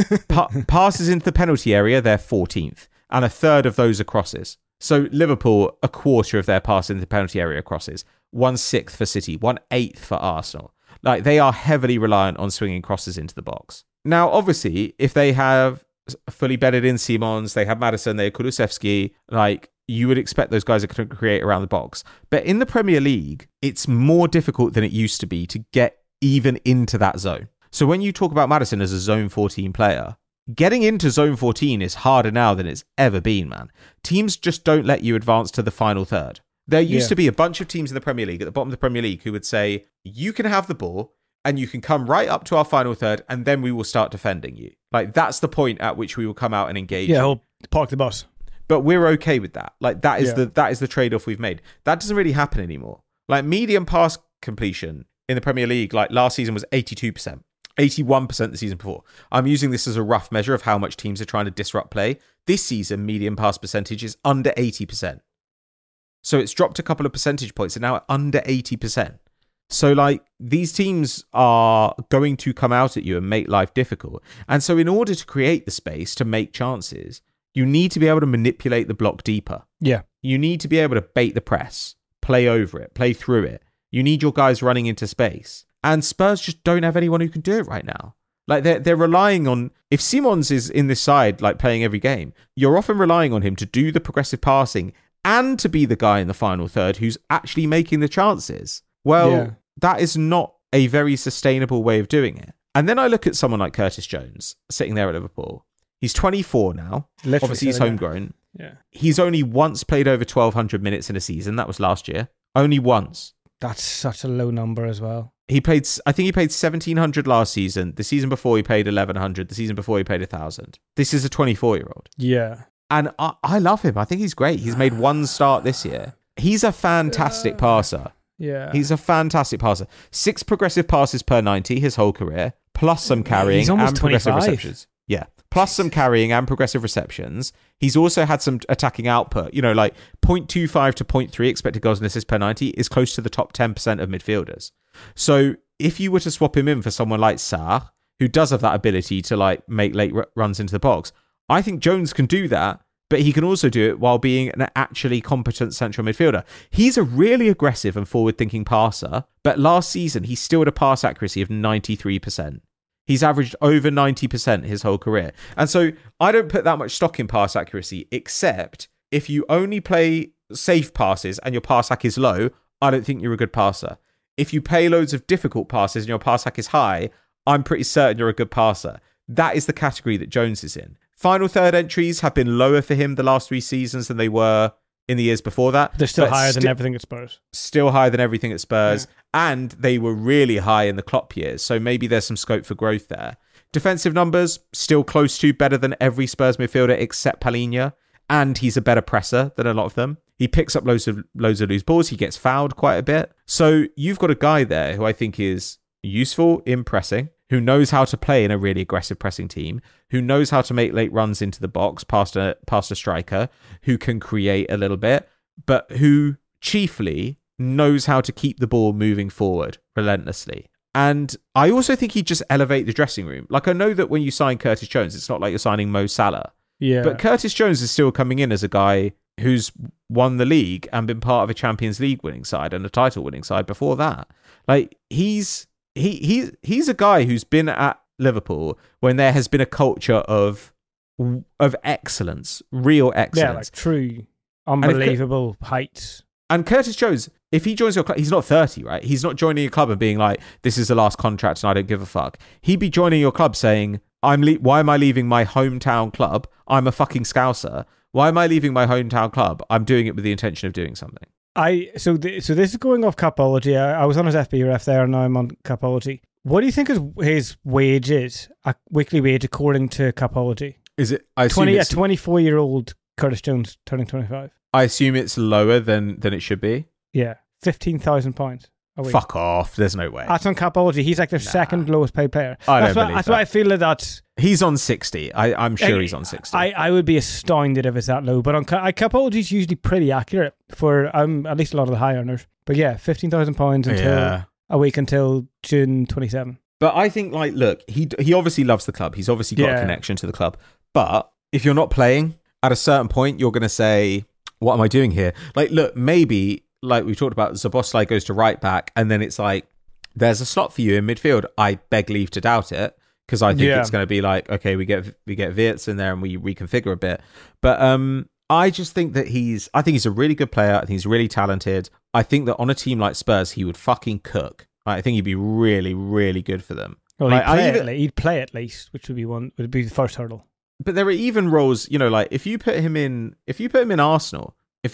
Passes into the penalty area, they're 14th, and a third of those are crosses. So Liverpool, a quarter of their passes into the penalty area crosses. 1/6 for City, 1/8 for Arsenal. Like, they are heavily reliant on swinging crosses into the box. Now, obviously, if they have fully bedded in Simons, they have Maddison, they have Kulusevski, like, you would expect those guys to create around the box. But in the Premier League, it's more difficult than it used to be to get even into that zone. So when you talk about Maddison as a zone 14 player, getting into zone 14 is harder now than it's ever been, man. Teams just don't let you advance to the final third. There used to be a bunch of teams in the Premier League, at the bottom of the Premier League, who would say, you can have the ball and you can come right up to our final third and then we will start defending you. Like, that's the point at which we will come out and engage. Yeah, we'll park the bus. But we're okay with that. Like, that is the trade-off we've made. That doesn't really happen anymore. Like, medium pass completion in the Premier League, like last season, was 82%. 81% the season before. I'm using this as a rough measure of how much teams are trying to disrupt play. This season, medium pass percentage is under 80%. So it's dropped a couple of percentage points and now at under 80%. So, like, these teams are going to come out at you and make life difficult. And so in order to create the space to make chances, you need to be able to manipulate the block deeper. Yeah. You need to be able to bait the press, play over it, play through it. You need your guys running into space. And Spurs just don't have anyone who can do it right now. Like, they're relying on... If Simons is in this side, like, playing every game, you're often relying on him to do the progressive passing and to be the guy in the final third who's actually making the chances. Well, that is not a very sustainable way of doing it. And then I look at someone like Curtis Jones sitting there at Liverpool. He's 24 now. Literally, obviously, he's homegrown. Yeah. He's only once played over 1,200 minutes in a season. That was last year. Only once. That's such a low number as well. I think he played 1,700 last season. The season before he played 1,100. The season before he played 1,000. This is a 24-year-old. Yeah. And I love him. I think he's great. He's made one start this year. He's a fantastic passer. Yeah. He's a fantastic passer. 6 progressive passes per 90 his whole career, plus some carrying and progressive receptions. Yeah. Plus some carrying and progressive receptions. He's also had some attacking output. You know, like 0.25 to 0.3 expected goals and assists per 90 is close to the top 10% of midfielders. So if you were to swap him in for someone like Sarr, who does have that ability to like make late runs into the box, I think Jones can do that, but he can also do it while being an actually competent central midfielder. He's a really aggressive and forward-thinking passer, but last season he still had a pass accuracy of 93%. He's averaged over 90% his whole career. And so I don't put that much stock in pass accuracy, except if you only play safe passes and your pass hack is low, I don't think you're a good passer. If you play loads of difficult passes and your pass hack is high, I'm pretty certain you're a good passer. That is the category that Jones is in. Final third entries have been lower for him the last 3 seasons than they were in the years before that. They're still higher than everything at Spurs. Still higher than everything at Spurs. Yeah. And they were really high in the Klopp years. So maybe there's some scope for growth there. Defensive numbers, still close to better than every Spurs midfielder except Palhinha. And he's a better presser than a lot of them. He picks up loads of loose balls. He gets fouled quite a bit. So you've got a guy there who I think is useful in pressing, who knows how to play in a really aggressive pressing team, who knows how to make late runs into the box past a striker, who can create a little bit, but who chiefly knows how to keep the ball moving forward relentlessly. And I also think he'd just elevate the dressing room. Like, I know that when you sign Curtis Jones, it's not like you're signing Mo Salah. Yeah. But Curtis Jones is still coming in as a guy who's won the league and been part of a Champions League winning side and a title winning side before that. Like, he's a guy who's been at Liverpool when there has been a culture of excellence, real excellence. Yeah, like true, unbelievable heights. And Curtis Jones, if he joins your club, he's not 30, right? He's not joining a club and being like, this is the last contract and I don't give a fuck. He'd be joining your club saying, why am I leaving my hometown club? I'm a fucking Scouser. Why am I leaving my hometown club? I'm doing it with the intention of doing something. So this is going off Capology. I was on his FBref there, and now I'm on Capology. What do you think his wage is, a weekly wage according to Capology? Is it? I assume 24-year-old Curtis Jones turning 25. I assume it's lower than it should be. Yeah, £15,000 a week. Fuck off! There's no way. That's on Capology. He's like their second lowest paid player. That's why I feel that he's on 60. I'm sure he's on 60. I would be astounded if it's that low. But on Capology's usually pretty accurate for at least a lot of the high earners. But yeah, £15,000 until a week until June 27. But I think, like, look, he obviously loves the club. He's obviously got a connection to the club. But if you're not playing, at a certain point, you're going to say, what am I doing here? Like, look, maybe, like we talked about, Szoboszlai goes to right back, and then it's like, there's a slot for you in midfield. I beg leave to doubt it, because I think it's going to be like, okay, we get Wirtz in there and we reconfigure a bit. But I just think that he's a really good player. I think he's really talented. I think that on a team like Spurs, he would fucking cook. I think he'd be really, really good for them. Well, he'd play at least, which would be the first hurdle. But there are even roles, like if you put him in Arsenal,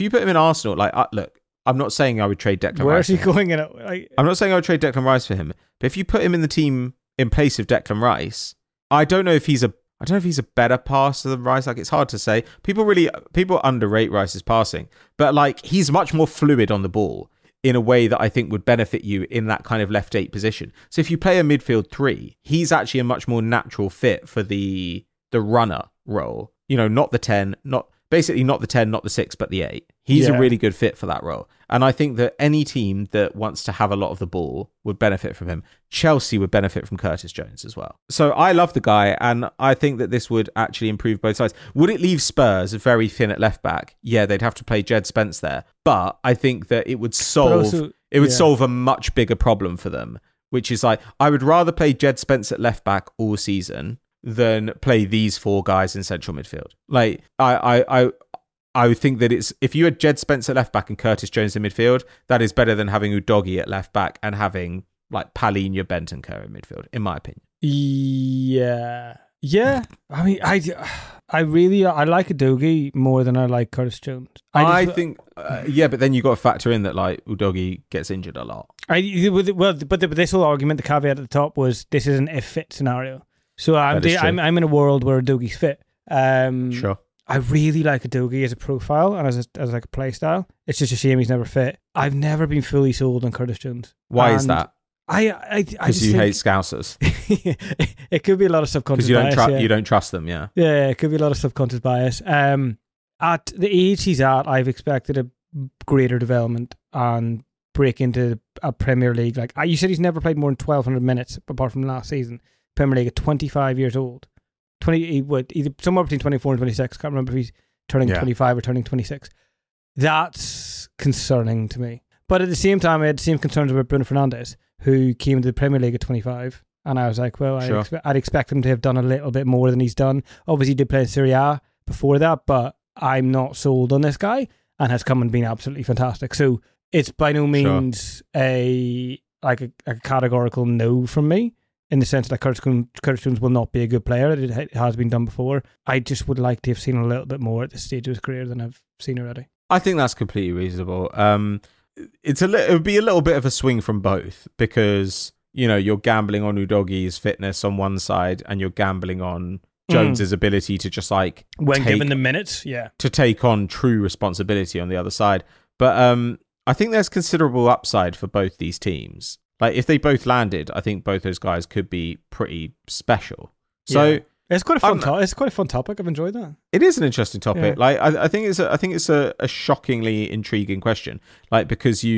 like, look, I'm not saying I would trade Declan Rice. Where is he going in? I'm not saying I would trade Declan Rice for him, but if you put him in the team in place of Declan Rice, I don't know if he's a better passer than Rice. Like, it's hard to say. People underrate Rice's passing, but like, he's much more fluid on the ball in a way that I think would benefit you in that kind of left 8 position. So if you play a midfield 3, he's actually a much more natural fit for the runner role. Not the 10, not the 10, not the 6, but the 8. He's a really good fit for that role. And I think that any team that wants to have a lot of the ball would benefit from him. Chelsea would benefit from Curtis Jones as well. So I love the guy, and I think that this would actually improve both sides. Would it leave Spurs very thin at left back? Yeah, they'd have to play Jed Spence there. But I think that it would solve solve a much bigger problem for them, which is like, I would rather play Jed Spence at left back all season than play these 4 guys in central midfield. Like, I would think that if you had Jed Spence at left back and Curtis Jones in midfield, that is better than having Udogie at left back and having like Palhinha, Bentancur in midfield, in my opinion. Yeah. I mean, I like Udogie more than I like Curtis Jones. I think, but then you got to factor in that like Udogie gets injured a lot. But this whole argument, the caveat at the top was this is an if fit scenario. So I'm in a world where Udogie's fit. Sure. I really like Udogie as a profile and as like a play style. It's just a shame he's never fit. I've never been fully sold on Curtis Jones. Why is that? Because you hate Scousers. It could be a lot of subconscious bias. Because you don't trust them, yeah. Yeah, it could be a lot of subconscious bias. At the age he's at, I've expected a greater development and break into a Premier League. Like you said, he's never played more than 1,200 minutes apart from last season. Premier League at 25 years old. Either somewhere between 24 and 26. Can't remember if he's turning 25 or turning 26. That's concerning to me. But at the same time, I had the same concerns about Bruno Fernandes, who came to the Premier League at 25. And I was like, well, I'd expect him to have done a little bit more than he's done. Obviously, he did play in Serie A before that, but I'm not sold on this guy and has come and been absolutely fantastic. So it's by no means a categorical no from me, in the sense that Curtis Jones will not be a good player. It has been done before. I just would like to have seen a little bit more at this stage of his career than I've seen already. I think that's completely reasonable. It would be a little bit of a swing from both, because you're gambling on Udogie's fitness on one side and you're gambling on Jones's ability to just like given the minutes, to take on true responsibility on the other side. But I think there's considerable upside for both these teams. Like, if they both landed, I think both those guys could be pretty special. So it's quite a fun topic. It's quite a fun topic. I've enjoyed that. It is an interesting topic. Yeah. Like, I think it's a shockingly intriguing question. Like, because you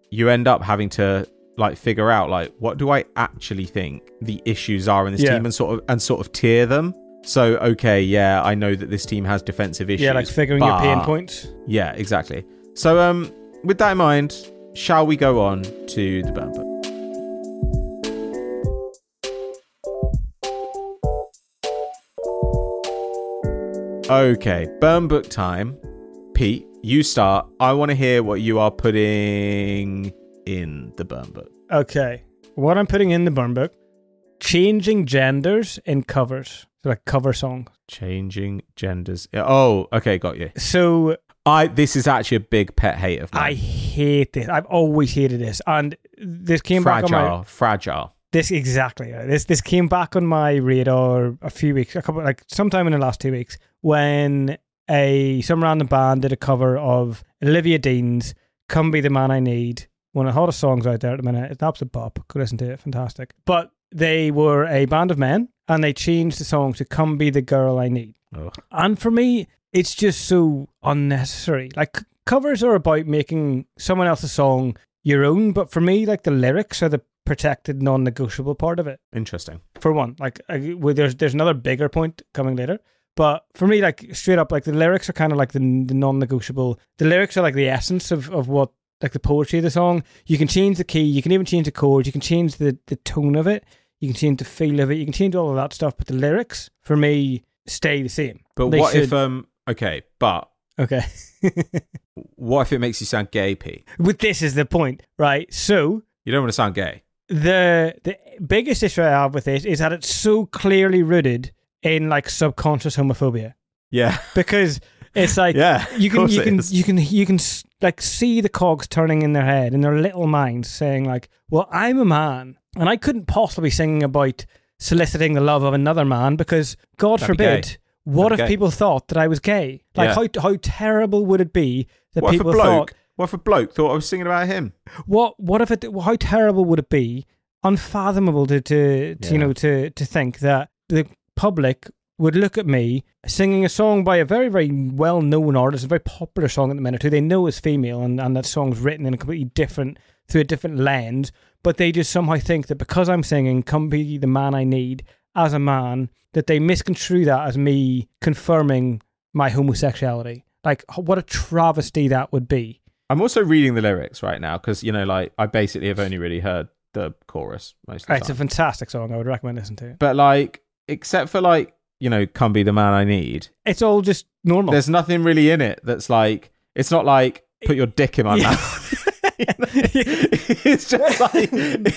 you end up having to like figure out like what do I actually think the issues are in this team and sort of tier them. So okay, yeah, I know that this team has defensive issues. Yeah, like figuring your pain points. Yeah, exactly. So with that in mind, shall we go on to the burn book? Okay, burn book time. Pete, you start. I want to hear what you are putting in the burn book. Okay, what I'm putting in the burn book: changing genders in covers, so like cover songs. Changing genders. Oh, okay, got you. So this is actually a big pet hate of mine. I hate this. I've always hated this, and this came back on my fragile. This exactly. This came back on my radar a few weeks, sometime in the last 2 weeks, when some random band did a cover of Olivia Dean's "Come Be the Man I Need." One of the hottest songs out there at the minute. It's an absolute bop. Go listen to it. Fantastic. But they were a band of men, and they changed the song to "Come Be the Girl I Need." Oh. And for me, it's just so unnecessary. Like, covers are about making someone else's song your own, but for me, like, the lyrics are the protected, non-negotiable part of it. Interesting. For one, like, there's another bigger point coming later. But for me, like, straight up, like, the lyrics are kind of like the non-negotiable. The lyrics are like the essence of what, like, the poetry of the song. You can change the key, you can even change the chords, you can change the tone of it, you can change the feel of it, you can change all of that stuff, but the lyrics, for me, stay the same. But what if, okay, what if it makes you sound gay, Pete? But this is the point, right? So... You don't want to sound gay. The biggest issue I have with this is that it's so clearly rooted in like subconscious homophobia. Yeah, because it's like you can like see the cogs turning in their head, in their little minds, saying like, "Well, I'm a man, and I couldn't possibly sing about soliciting the love of another man because, God forbid, what if people thought that I was gay? Like, how terrible would it be that people thought." What if a bloke thought I was singing about him? What if it? How terrible would it be? Unfathomable to think that the public would look at me singing a song by a very, very well-known artist, a very popular song at the minute, who they know is female, and that song's written in a completely different, through a different lens, but they just somehow think that because I'm singing "Come Be the Man I Need" as a man, that they misconstrue that as me confirming my homosexuality. Like, what a travesty that would be. I'm also reading the lyrics right now because, like, I basically have only really heard the chorus most of the time. It's a fantastic song. I would recommend listening to it. But, like, except for, like, "Come Be the Man I Need." It's all just normal. There's nothing really in it that's like, it's not like, put your dick in my mouth. It's just like,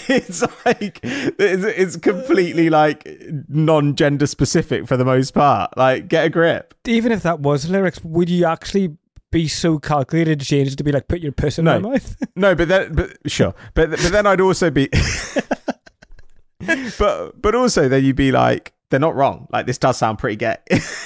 it's completely, like, non-gender specific for the most part. Like, get a grip. Even if that was lyrics, would you actually be so calculated to change it to be like, put your piss in my mouth? No, but then I'd also be but also then you'd be like, they're not wrong, like, this does sound pretty gay.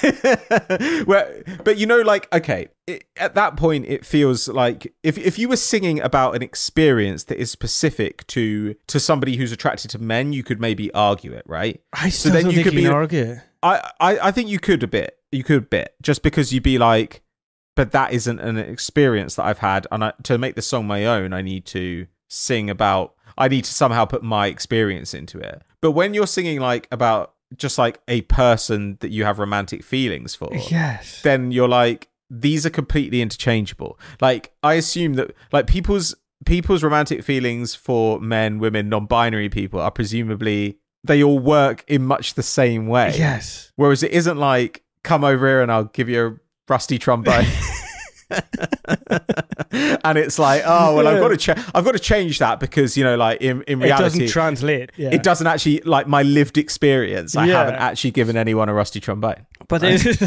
But like, okay, at that point it feels like if you were singing about an experience that is specific to somebody who's attracted to men, you could maybe argue it, right? I still don't think you can argue. I think you could a bit, just because you'd be like, but that isn't an experience that I've had, and to make the song my own, I need to somehow put my experience into it. But when you're singing like about just like a person that you have romantic feelings for, yes, then you're like, these are completely interchangeable. Like, I assume that like people's romantic feelings for men, women, non-binary people are presumably, they all work in much the same way. Yes. Whereas it isn't like, come over here and I'll give you a rusty trombone. And it's like, oh well, I've got to change that because like in reality it doesn't translate. It doesn't actually, like, my lived experience, I haven't actually given anyone a rusty trombone. But this is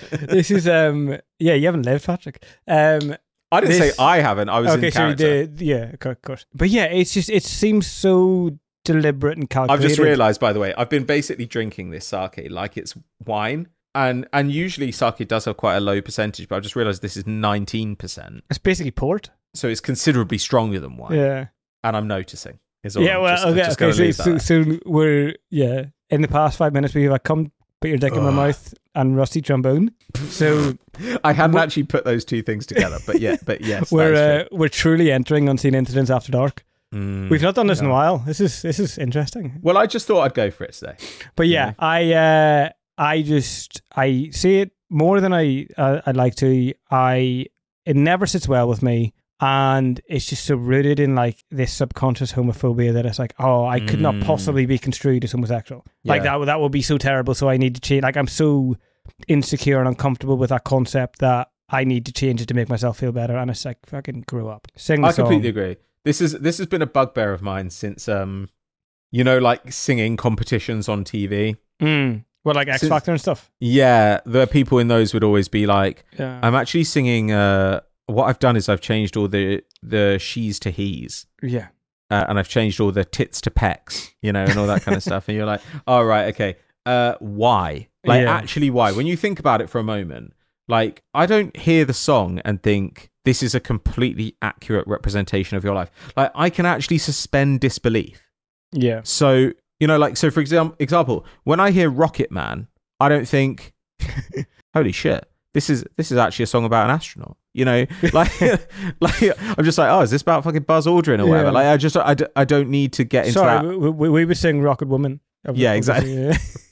you haven't lived, Patrick. I didn't say I haven't. I was in character. Of course. But yeah, it's just, it seems so deliberate and calculated. I've just realised, by the way, I've been basically drinking this sake like it's wine. And usually sake does have quite a low percentage, but I've just realised this is 19%. It's basically port. So it's considerably stronger than wine. Yeah. And I'm noticing. So we're, in the past 5 minutes, we've come, put your dick in my mouth, and rusty trombone. So I hadn't actually put those two things together, but yes, we're truly entering Unseen Incidents After Dark. We've not done this in a while. This is interesting. Well, I just thought I'd go for it today. But yeah, I see it more than I'd like to. It never sits well with me, and it's just so rooted in like this subconscious homophobia that it's like, oh, I could not possibly be construed as homosexual. Yeah. Like that would be so terrible. So I need to change. Like I'm so insecure and uncomfortable with that concept that I need to change it to make myself feel better. And it's like, fucking grow up. Sing the song. I completely agree. This has been a bugbear of mine since like singing competitions on TV. Well, like X Factor and stuff. Yeah, the people in those would always be like, I'm actually singing. What I've done is I've changed all the she's to he's. Yeah. And I've changed all the tits to pecs, and all that kind of stuff. And you're like, oh, right, okay. Why? Like, actually, why? When you think about it for a moment, like, I don't hear the song and think this is a completely accurate representation of your life. Like, I can actually suspend disbelief. Yeah. So, so for example, when I hear Rocket Man, I don't think, holy shit, this is actually a song about an astronaut. Like I'm just like, oh, is this about fucking Buzz Aldrin or whatever? Like, I don't need to get into that. Sorry, we would sing Rocket Woman. Yeah, exactly.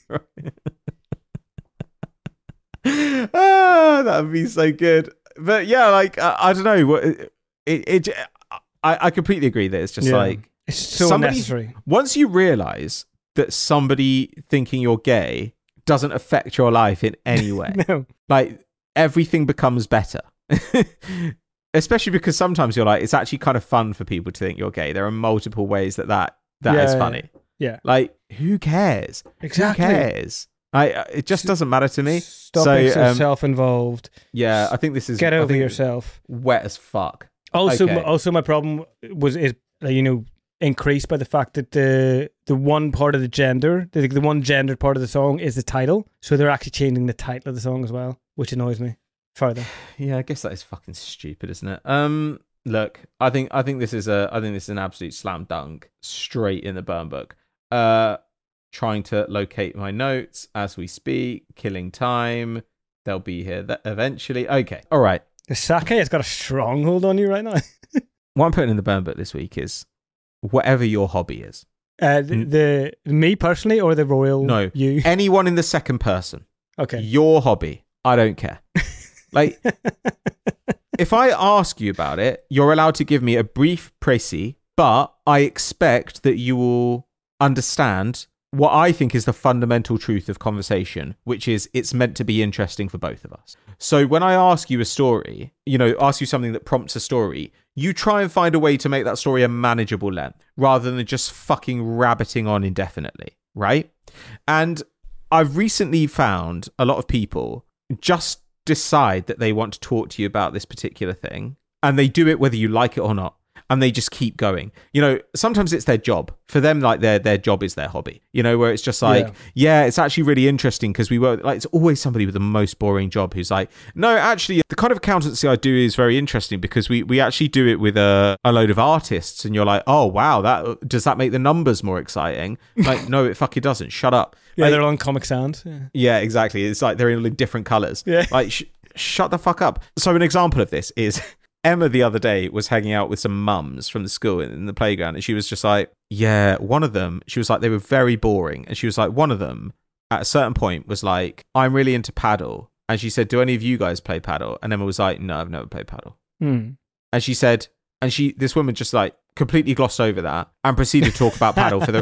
That would be so good. But yeah, like I don't know what I completely agree that it's just like it's so unnecessary. Once you realize that somebody thinking you're gay doesn't affect your life in any way, no. Like everything becomes better. Especially because sometimes you're like, it's actually kind of fun for people to think you're gay. There are multiple ways that is funny. Yeah. Like, who cares? Exactly. Who cares? It just doesn't matter to me. Stop being so self-involved. Yeah, I think this is... Get over yourself. Wet as fuck. Also, my problem is increased by the fact that the one part of the gender, the one gendered part of the song is the title. So they're actually changing the title of the song as well, which annoys me further. Yeah, I guess that is fucking stupid, isn't it? Look, I think this is an absolute slam dunk straight in the burn book. Trying to locate my notes as we speak, killing time. They'll be here eventually. Okay, all right. The sake has got a stronghold on you right now. What I'm putting in the burn book this week is whatever your hobby is. The me personally or the royal? No, you. Anyone in the second person. Okay. Your hobby. I don't care. Like, if I ask you about it, you're allowed to give me a brief précis, but I expect that you will understand what I think is the fundamental truth of conversation, which is it's meant to be interesting for both of us. So when I ask you a story, ask you something that prompts a story, you try and find a way to make that story a manageable length rather than just fucking rabbiting on indefinitely, right? And I've recently found a lot of people just decide that they want to talk to you about this particular thing, and they do it whether you like it or not. And they just keep going. Sometimes it's their job. For them, like their job is their hobby. Where it's just like, yeah it's actually really interesting because we work, like, it's always somebody with the most boring job who's like, no, actually, the kind of accountancy I do is very interesting because we actually do it with a load of artists. And you're like, oh, wow, does that make the numbers more exciting? Like, no, it fucking doesn't. Shut up. Yeah, like, they're on Comic Sans. Yeah, exactly. It's like they're in different colours. Yeah. Like, shut the fuck up. So an example of this is... Emma the other day was hanging out with some mums from the school in the playground, and she was just like, yeah, one of them, she was like, they were very boring. And she was like, one of them at a certain point was like, I'm really into paddle. And she said, do any of you guys play paddle? And Emma was like, no, I've never played paddle. And she said, this woman just like completely glossed over that and proceeded to talk about paddle for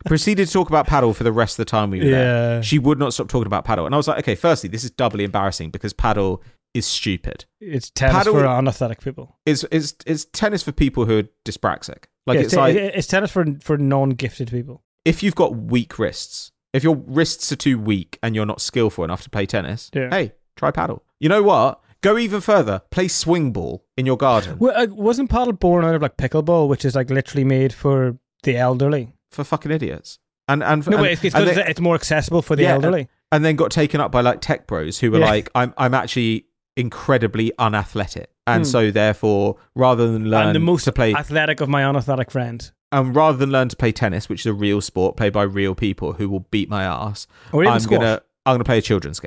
the rest of the time we were there. She would not stop talking about paddle. And I was like, okay, firstly, this is doubly embarrassing because paddle is stupid. It's tennis for unathletic people. It's tennis for people who are dyspraxic. Like, it's tennis for non-gifted people. If you've got weak wrists, if your wrists are too weak and you're not skillful enough to play tennis, hey, try paddle. You know what? Go even further. Play swing ball in your garden. Well, wasn't paddle born out of like pickleball, which is like literally made for the elderly? For fucking idiots. It's more accessible for the elderly. And then got taken up by like tech bros who were like, I'm actually incredibly unathletic, and so therefore rather than learn the most to play athletic of my unathletic friends, and rather than learn to play tennis, which is a real sport played by real people who will beat my ass, or even squash, I'm gonna play a children's game.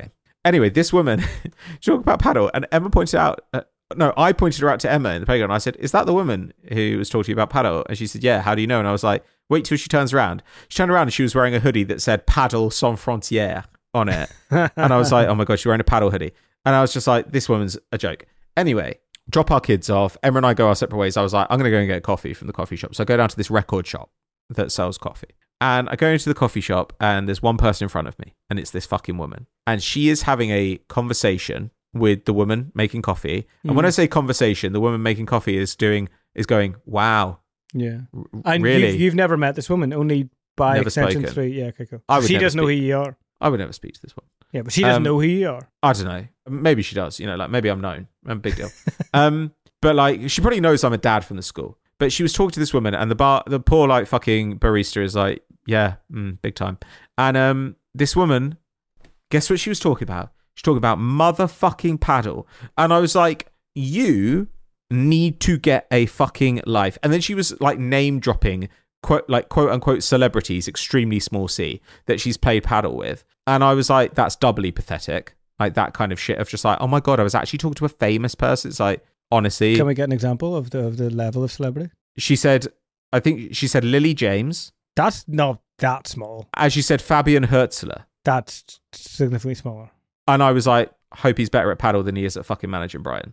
Anyway, this woman, she talked about paddle, and Emma pointed out. I pointed her out to Emma in the playground. I said, "Is that the woman who was talking to you about paddle?" And she said, "Yeah. How do you know?" And I was like, "Wait till she turns around." She turned around and she was wearing a hoodie that said "Paddle Sans Frontières" on it, and I was like, "Oh my god, she's wearing a paddle hoodie." And I was just like, "This woman's a joke." Anyway, drop our kids off. Emma and I go our separate ways. I was like, "I'm going to go and get a coffee from the coffee shop." So I go down to this record shop that sells coffee. And I go into the coffee shop and there's one person in front of me and it's this fucking woman. And she is having a conversation with the woman making coffee. And when I say conversation, the woman making coffee is going, "Wow." Yeah. And really? You've never met this woman, only by never extension spoken. through. Yeah, okay, cool. She doesn't know who you are. I would never speak to this one. Yeah, but she doesn't know who you are. I don't know. Maybe she does. Like maybe I'm known. I'm a big deal. But like she probably knows I'm a dad from the school. But she was talking to this woman, and the poor like fucking barista is like, "Yeah, big time." And this woman, guess what she was talking about? She's talking about motherfucking paddle. And I was like, "You need to get a fucking life." And then she was like name dropping quote unquote celebrities, extremely small c, that she's played paddle with. And I was like, that's doubly pathetic. Like that kind of shit of just like, oh my god, I was actually talking to a famous person. It's like, honestly. Can we get an example of the level of celebrity? I think she said Lily James. That's not that small. As she said, Fabian Hertzler. That's significantly smaller. And I was like, hope he's better at paddle than he is at fucking managing Brighton.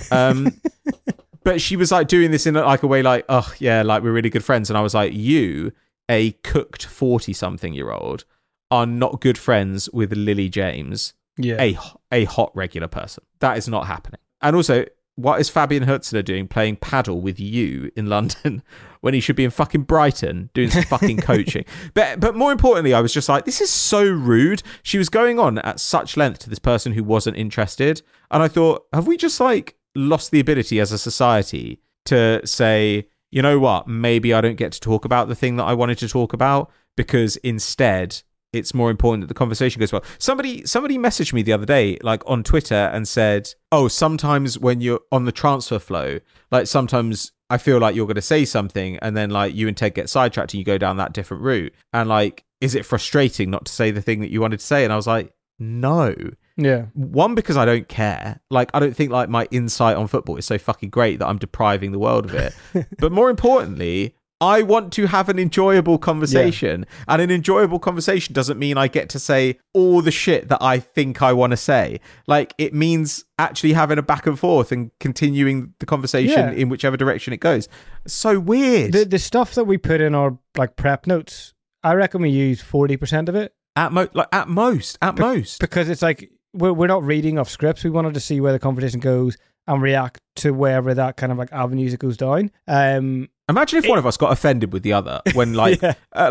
But she was like doing this in like a way like, oh yeah, like we're really good friends. And I was like, you, a cooked 40-something-year-old, are not good friends with Lily James, a hot regular person. That is not happening. And also, what is Fabian Hertzler doing playing paddle with you in London when he should be in fucking Brighton doing some fucking coaching? But more importantly, I was just like, this is so rude. She was going on at such length to this person who wasn't interested. And I thought, have we just like lost the ability as a society to say, you know what, maybe I don't get to talk about the thing that I wanted to talk about because instead it's more important that the conversation goes well. Somebody messaged me the other day, like on Twitter, and said, oh, sometimes when you're on the transfer flow, like sometimes I feel like you're going to say something and then like you and Ted get sidetracked and you go down that different route. And like, is it frustrating not to say the thing that you wanted to say? And I was like, no. Yeah. One, because I don't care. Like, I don't think like my insight on football is so fucking great that I'm depriving the world of it. But more importantly, I want to have an enjoyable conversation. Yeah. And an enjoyable conversation doesn't mean I get to say all the shit that I think I want to say. Like, it means actually having a back and forth and continuing the conversation in whichever direction it goes. It's so weird. The stuff that we put in our like prep notes, I reckon we use 40% of it. At most. Because it's like, we're not reading off scripts. We wanted to see where the conversation goes and react to wherever that kind of like avenues it goes down. Imagine if one of us got offended with the other when like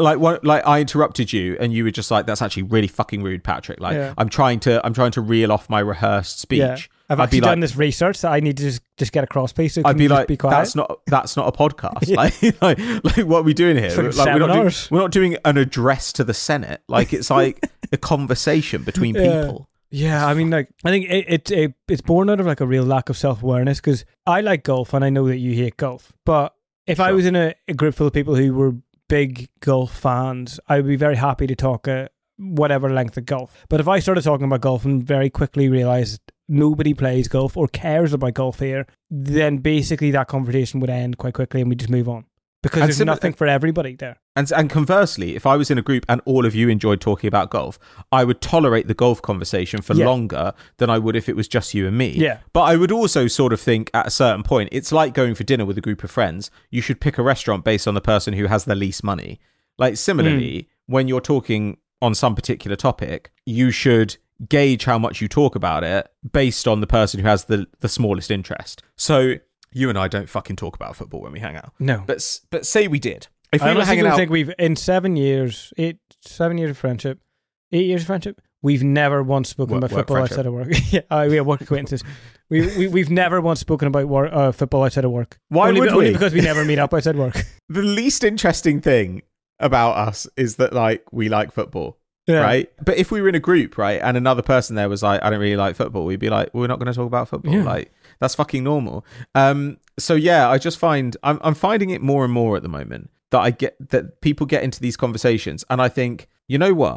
I interrupted you and you were just like, that's actually really fucking rude, Patrick. Like I'm trying to reel off my rehearsed speech. Yeah. I've actually done this research that I need to just get a cross piece. So I'd be like, be quiet? that's not a podcast. like what are we doing here? Like, we're not doing an address to the Senate. Like it's like a conversation between people. Yeah, I mean, like, I think it's born out of like a real lack of self-awareness because I like golf and I know that you hate golf. But if I was in a group full of people who were big golf fans, I would be very happy to talk whatever length of golf. But if I started talking about golf and very quickly realised nobody plays golf or cares about golf here, then basically that conversation would end quite quickly and we just move on. Because there's nothing for everybody there. And conversely, if I was in a group and all of you enjoyed talking about golf, I would tolerate the golf conversation for longer than I would if it was just you and me. Yeah. But I would also sort of think at a certain point, it's like going for dinner with a group of friends. You should pick a restaurant based on the person who has the least money. Like similarly, when you're talking on some particular topic, you should gauge how much you talk about it based on the person who has the smallest interest. So you and I don't fucking talk about football when we hang out. No. But say we did. If we I were hanging don't out, think we've, in 7 years of friendship, 8 years of friendship, we've never once spoken about football outside of work. We have work acquaintances. We've never once spoken about football outside of work. Why would we? Only because we never meet up outside work. The least interesting thing about us is that like we like football. Yeah. Right. But if we were in a group, right, and another person there was like, I don't really like football, we'd be like, we're not going to talk about football. Yeah. Like, that's fucking normal. So yeah, I just find I'm finding it more and more at the moment that I get that people get into these conversations and I think, you know what?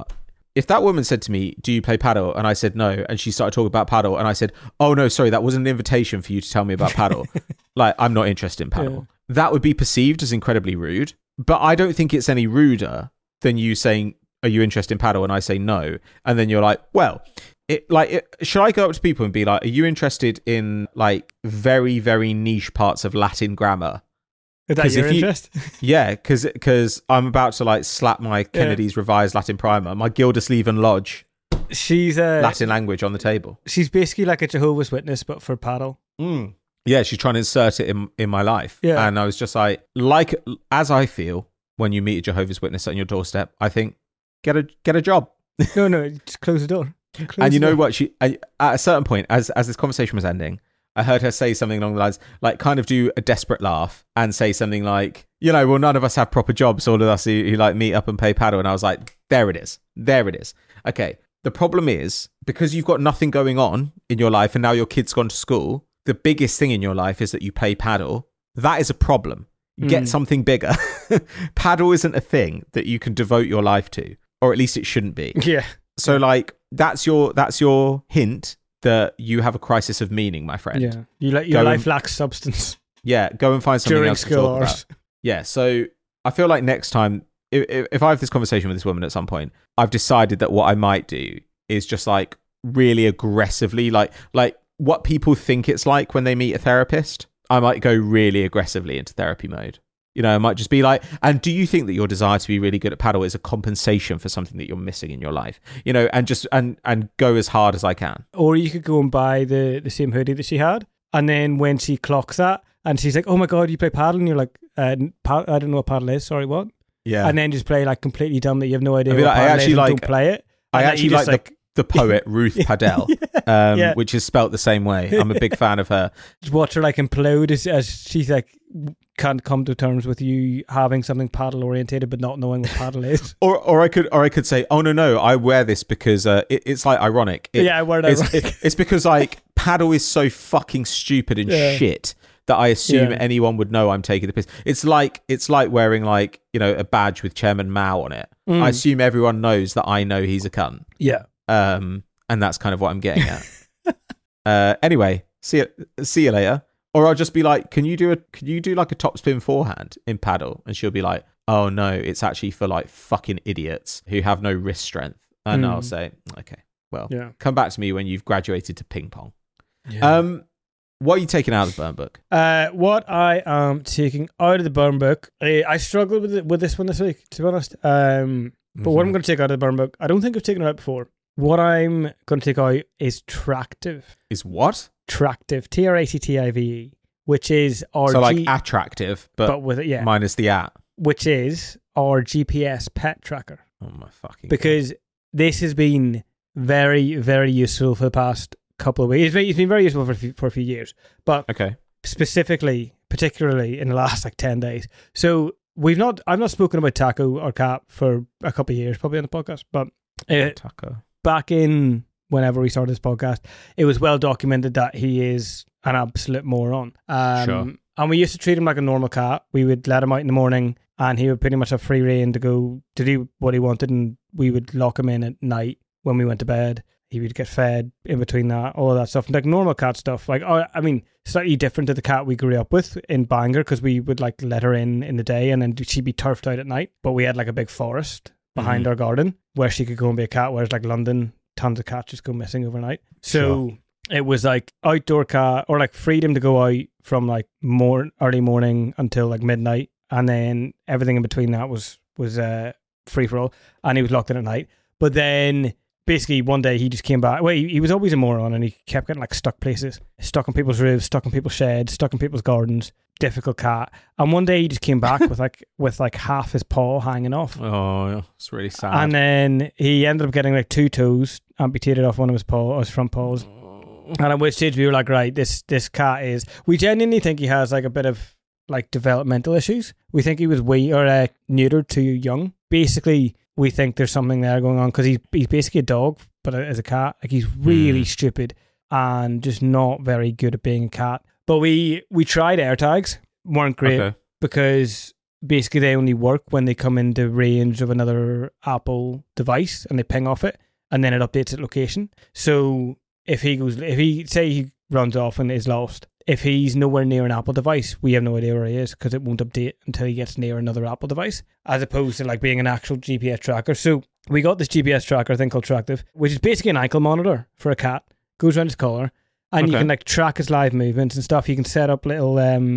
if that woman said to me, do you play paddle? And I said no, and she started talking about paddle, and I said, oh no, sorry, that wasn't an invitation for you to tell me about paddle. Like, I'm not interested in paddle. Yeah. That would be perceived as incredibly rude, but I don't think it's any ruder than you saying, are you interested in paddle? And I say no, and then you're like, well, should I go up to people and be like, are you interested in like very, very niche parts of Latin grammar? Is that your interest? Yeah, because I'm about to like slap my Kennedy's Revised Latin Primer, my Gildersleeve Lodge. She's Latin language on the table. She's basically like a Jehovah's Witness, but for paddle. Mm. Yeah, she's trying to insert it in my life. Yeah. And I was just like as I feel when you meet a Jehovah's Witness on your doorstep, I think, get a job. No, just close the door. And you know what? At a certain point, as this conversation was ending, I heard her say something along the lines, like kind of do a desperate laugh and say something like, well, none of us have proper jobs, all of us who like meet up and play paddle. And I was like, there it is. Okay. The problem is, because you've got nothing going on in your life and now your kid's gone to school, the biggest thing in your life is that you play paddle. That is a problem. Get something bigger. Paddle isn't a thing that you can devote your life to, or at least it shouldn't be. Yeah. So like, that's your hint that you have a crisis of meaning, my friend. Yeah, your life lacks substance. Yeah, go and find something during else school to talk hours. About. Yeah, so I feel like next time, if I have this conversation with this woman at some point, I've decided that what I might do is just like really aggressively, like what people think it's like when they meet a therapist. I might go really aggressively into therapy mode. I might just be like, and do you think that your desire to be really good at paddle is a compensation for something that you're missing in your life? And just and go as hard as I can. Or you could go and buy the same hoodie that she had, and then when she clocks that, and she's like, "Oh my god, you play paddle?" And you're like, "I don't know what paddle is. Sorry, what?" Yeah. And then just play like completely dumb that you have no idea what paddle is. Don't play it. I actually like the poet Ruth Paddell, which is spelt the same way. I'm a big fan of her. Just watch her like implode as she's like can't come to terms with you having something paddle orientated but not knowing what paddle is. or I could say, oh no, I wear this because it's like ironic. I wear it ironic. It's because like paddle is so fucking stupid and shit that I assume anyone would know I'm taking the piss. It's like wearing like, a badge with Chairman Mao on it. I assume everyone knows that I know he's a cunt. Yeah. And that's kind of what I'm getting at. Anyway, see you later. Or I'll just be like, can you do like a topspin forehand in paddle? And she'll be like, oh no, it's actually for like fucking idiots who have no wrist strength. And I'll say, okay, well, come back to me when you've graduated to ping pong. Yeah. What are you taking out of the burn book? What I am taking out of the burn book, I struggled with this one this week, to be honest. But what I'm going to take out of the burn book, I don't think I've taken it out before. What I'm going to take out is Tractive. Is what? Tractive, Tractive, which is our so like attractive, but with it, minus the at, which is our GPS pet tracker. Oh my fucking! Because this has been very, very useful for the past couple of weeks. It's been very useful for a few years, but particularly in the last like 10 days. So I've not spoken about Taco or Cat for a couple of years, probably on the podcast, but Taco back in. Whenever we started this podcast, it was well documented that he is an absolute moron. Sure. And we used to treat him like a normal cat. We would let him out in the morning and he would pretty much have free reign to go to do what he wanted, and we would lock him in at night when we went to bed. He would get fed in between that, all of that stuff. Like normal cat stuff. Like, I mean, slightly different to the cat we grew up with in Bangor, because we would like let her in the day and then she'd be turfed out at night. But we had like a big forest behind our garden where she could go and be a cat, whereas like London, tons of cats just go missing overnight. So it was like outdoor cat, or like freedom to go out from like early morning until like midnight, and then everything in between that was free for all, and he was locked in at night. But then basically one day he just came back. Well, he was always a moron, and he kept getting like stuck places, stuck in people's roofs, stuck in people's sheds, stuck in people's gardens. Difficult cat. And one day he just came back with like half his paw hanging off. Oh, it's really sad. And then he ended up getting like 2 toes amputated off one of his front paws. And at which stage we were like, right, this cat is. We genuinely think he has like a bit of like developmental issues. We think he was neutered too young. Basically, we think there's something there going on, because he's basically a dog, but as a cat, like he's really stupid and just not very good at being a cat. But we tried AirTags, weren't great, because basically they only work when they come into range of another Apple device and they ping off it, and then it updates its location. So if he say he runs off and is lost, if he's nowhere near an Apple device, we have no idea where he is because it won't update until he gets near another Apple device, as opposed to like being an actual GPS tracker. So we got this GPS tracker thing called Tractive, which is basically an ankle monitor for a cat. Goes around his collar, and you can like track his live movements and stuff. You can set up little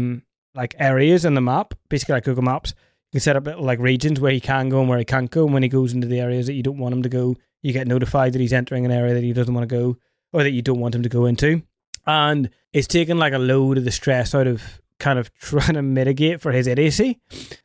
like areas in the map, basically like Google Maps. You can set up little like regions where he can go and where he can't go. And when he goes into the areas that you don't want him to go, you get notified that he's entering an area that he doesn't want to go or that you don't want him to go into. And it's taken like a load of the stress out of kind of trying to mitigate for his idiocy.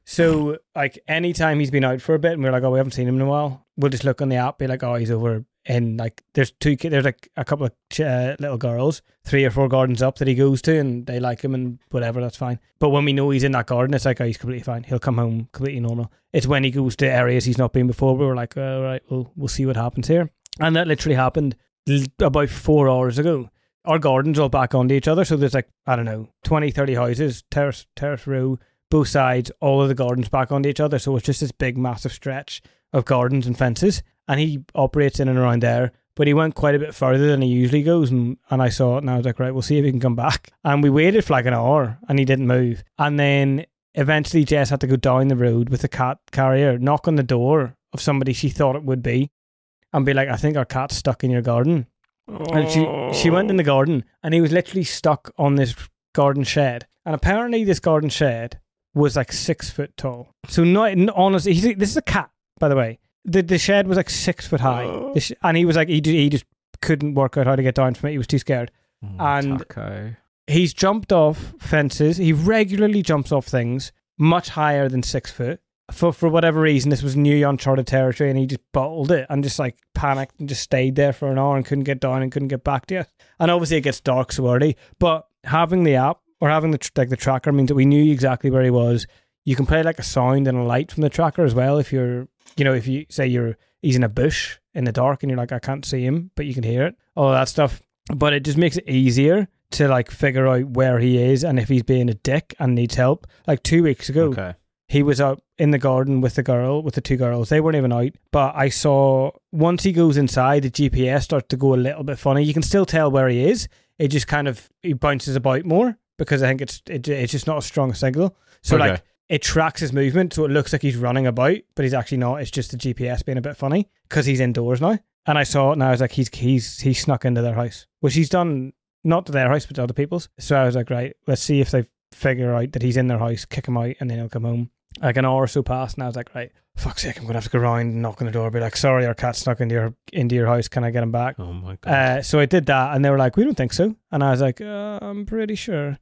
So like anytime he's been out for a bit and we're like, oh, we haven't seen him in a while, we'll just look on the app, be like, oh, he's over in like, there's like a couple of little girls, 3 or 4 gardens up that he goes to and they like him and whatever, that's fine. But when we know he's in that garden, it's like, oh, he's completely fine. He'll come home completely normal. It's when he goes to areas he's not been before, we were like, all right, we'll see what happens here. And that literally happened about 4 hours ago. Our gardens all back onto each other. So there's like, I don't know, 20, 30 houses, terrace row, both sides, all of the gardens back onto each other. So it's just this big, massive stretch of gardens and fences. And he operates in and around there. But he went quite a bit further than he usually goes. And I saw it and I was like, right, we'll see if he can come back. And we waited for like an hour and he didn't move. And then eventually Jess had to go down the road with the cat carrier, knock on the door of somebody she thought it would be, and be like, I think our cat's stuck in your garden. And she went in the garden and he was literally stuck on this garden shed. And apparently this garden shed was like 6 foot tall. So not honestly, this is a cat, by the way. The shed was like 6 foot high. And he was like, he just couldn't work out how to get down from it. He was too scared. And Taco. He's jumped off fences. He regularly jumps off things much higher than 6 foot. For whatever reason, this was new uncharted territory and he just bottled it and just like panicked and just stayed there for an hour and couldn't get down and couldn't get back to it. And obviously it gets dark so early, but having the app or having the tracker means that we knew exactly where he was. You can play like a sound and a light from the tracker as well. If you're, if you say he's in a bush in the dark and you're like, I can't see him, but you can hear it, all that stuff. But it just makes it easier to like figure out where he is and if he's being a dick and needs help. Like 2 weeks ago, he was out in the garden with the 2 girls. They weren't even out. But I saw once he goes inside, the GPS starts to go a little bit funny. You can still tell where he is. It just kind of, he bounces about more because I think it's just not a strong signal. So like it tracks his movement. So it looks like he's running about, but he's actually not. It's just the GPS being a bit funny because he's indoors now. And I saw it and I was like, he's snuck into their house, which he's done not to their house, but to other people's. So I was like, right, let's see if they figure out that he's in their house, kick him out, and then he'll come home. Like an hour or so passed, and I was like, right, fuck's sake, I'm gonna have to go around and knock on the door, be like, sorry, our cat's snuck into your house, can I get him back? Oh my god. So I did that, and they were like, we don't think so, and I was like, I'm pretty sure.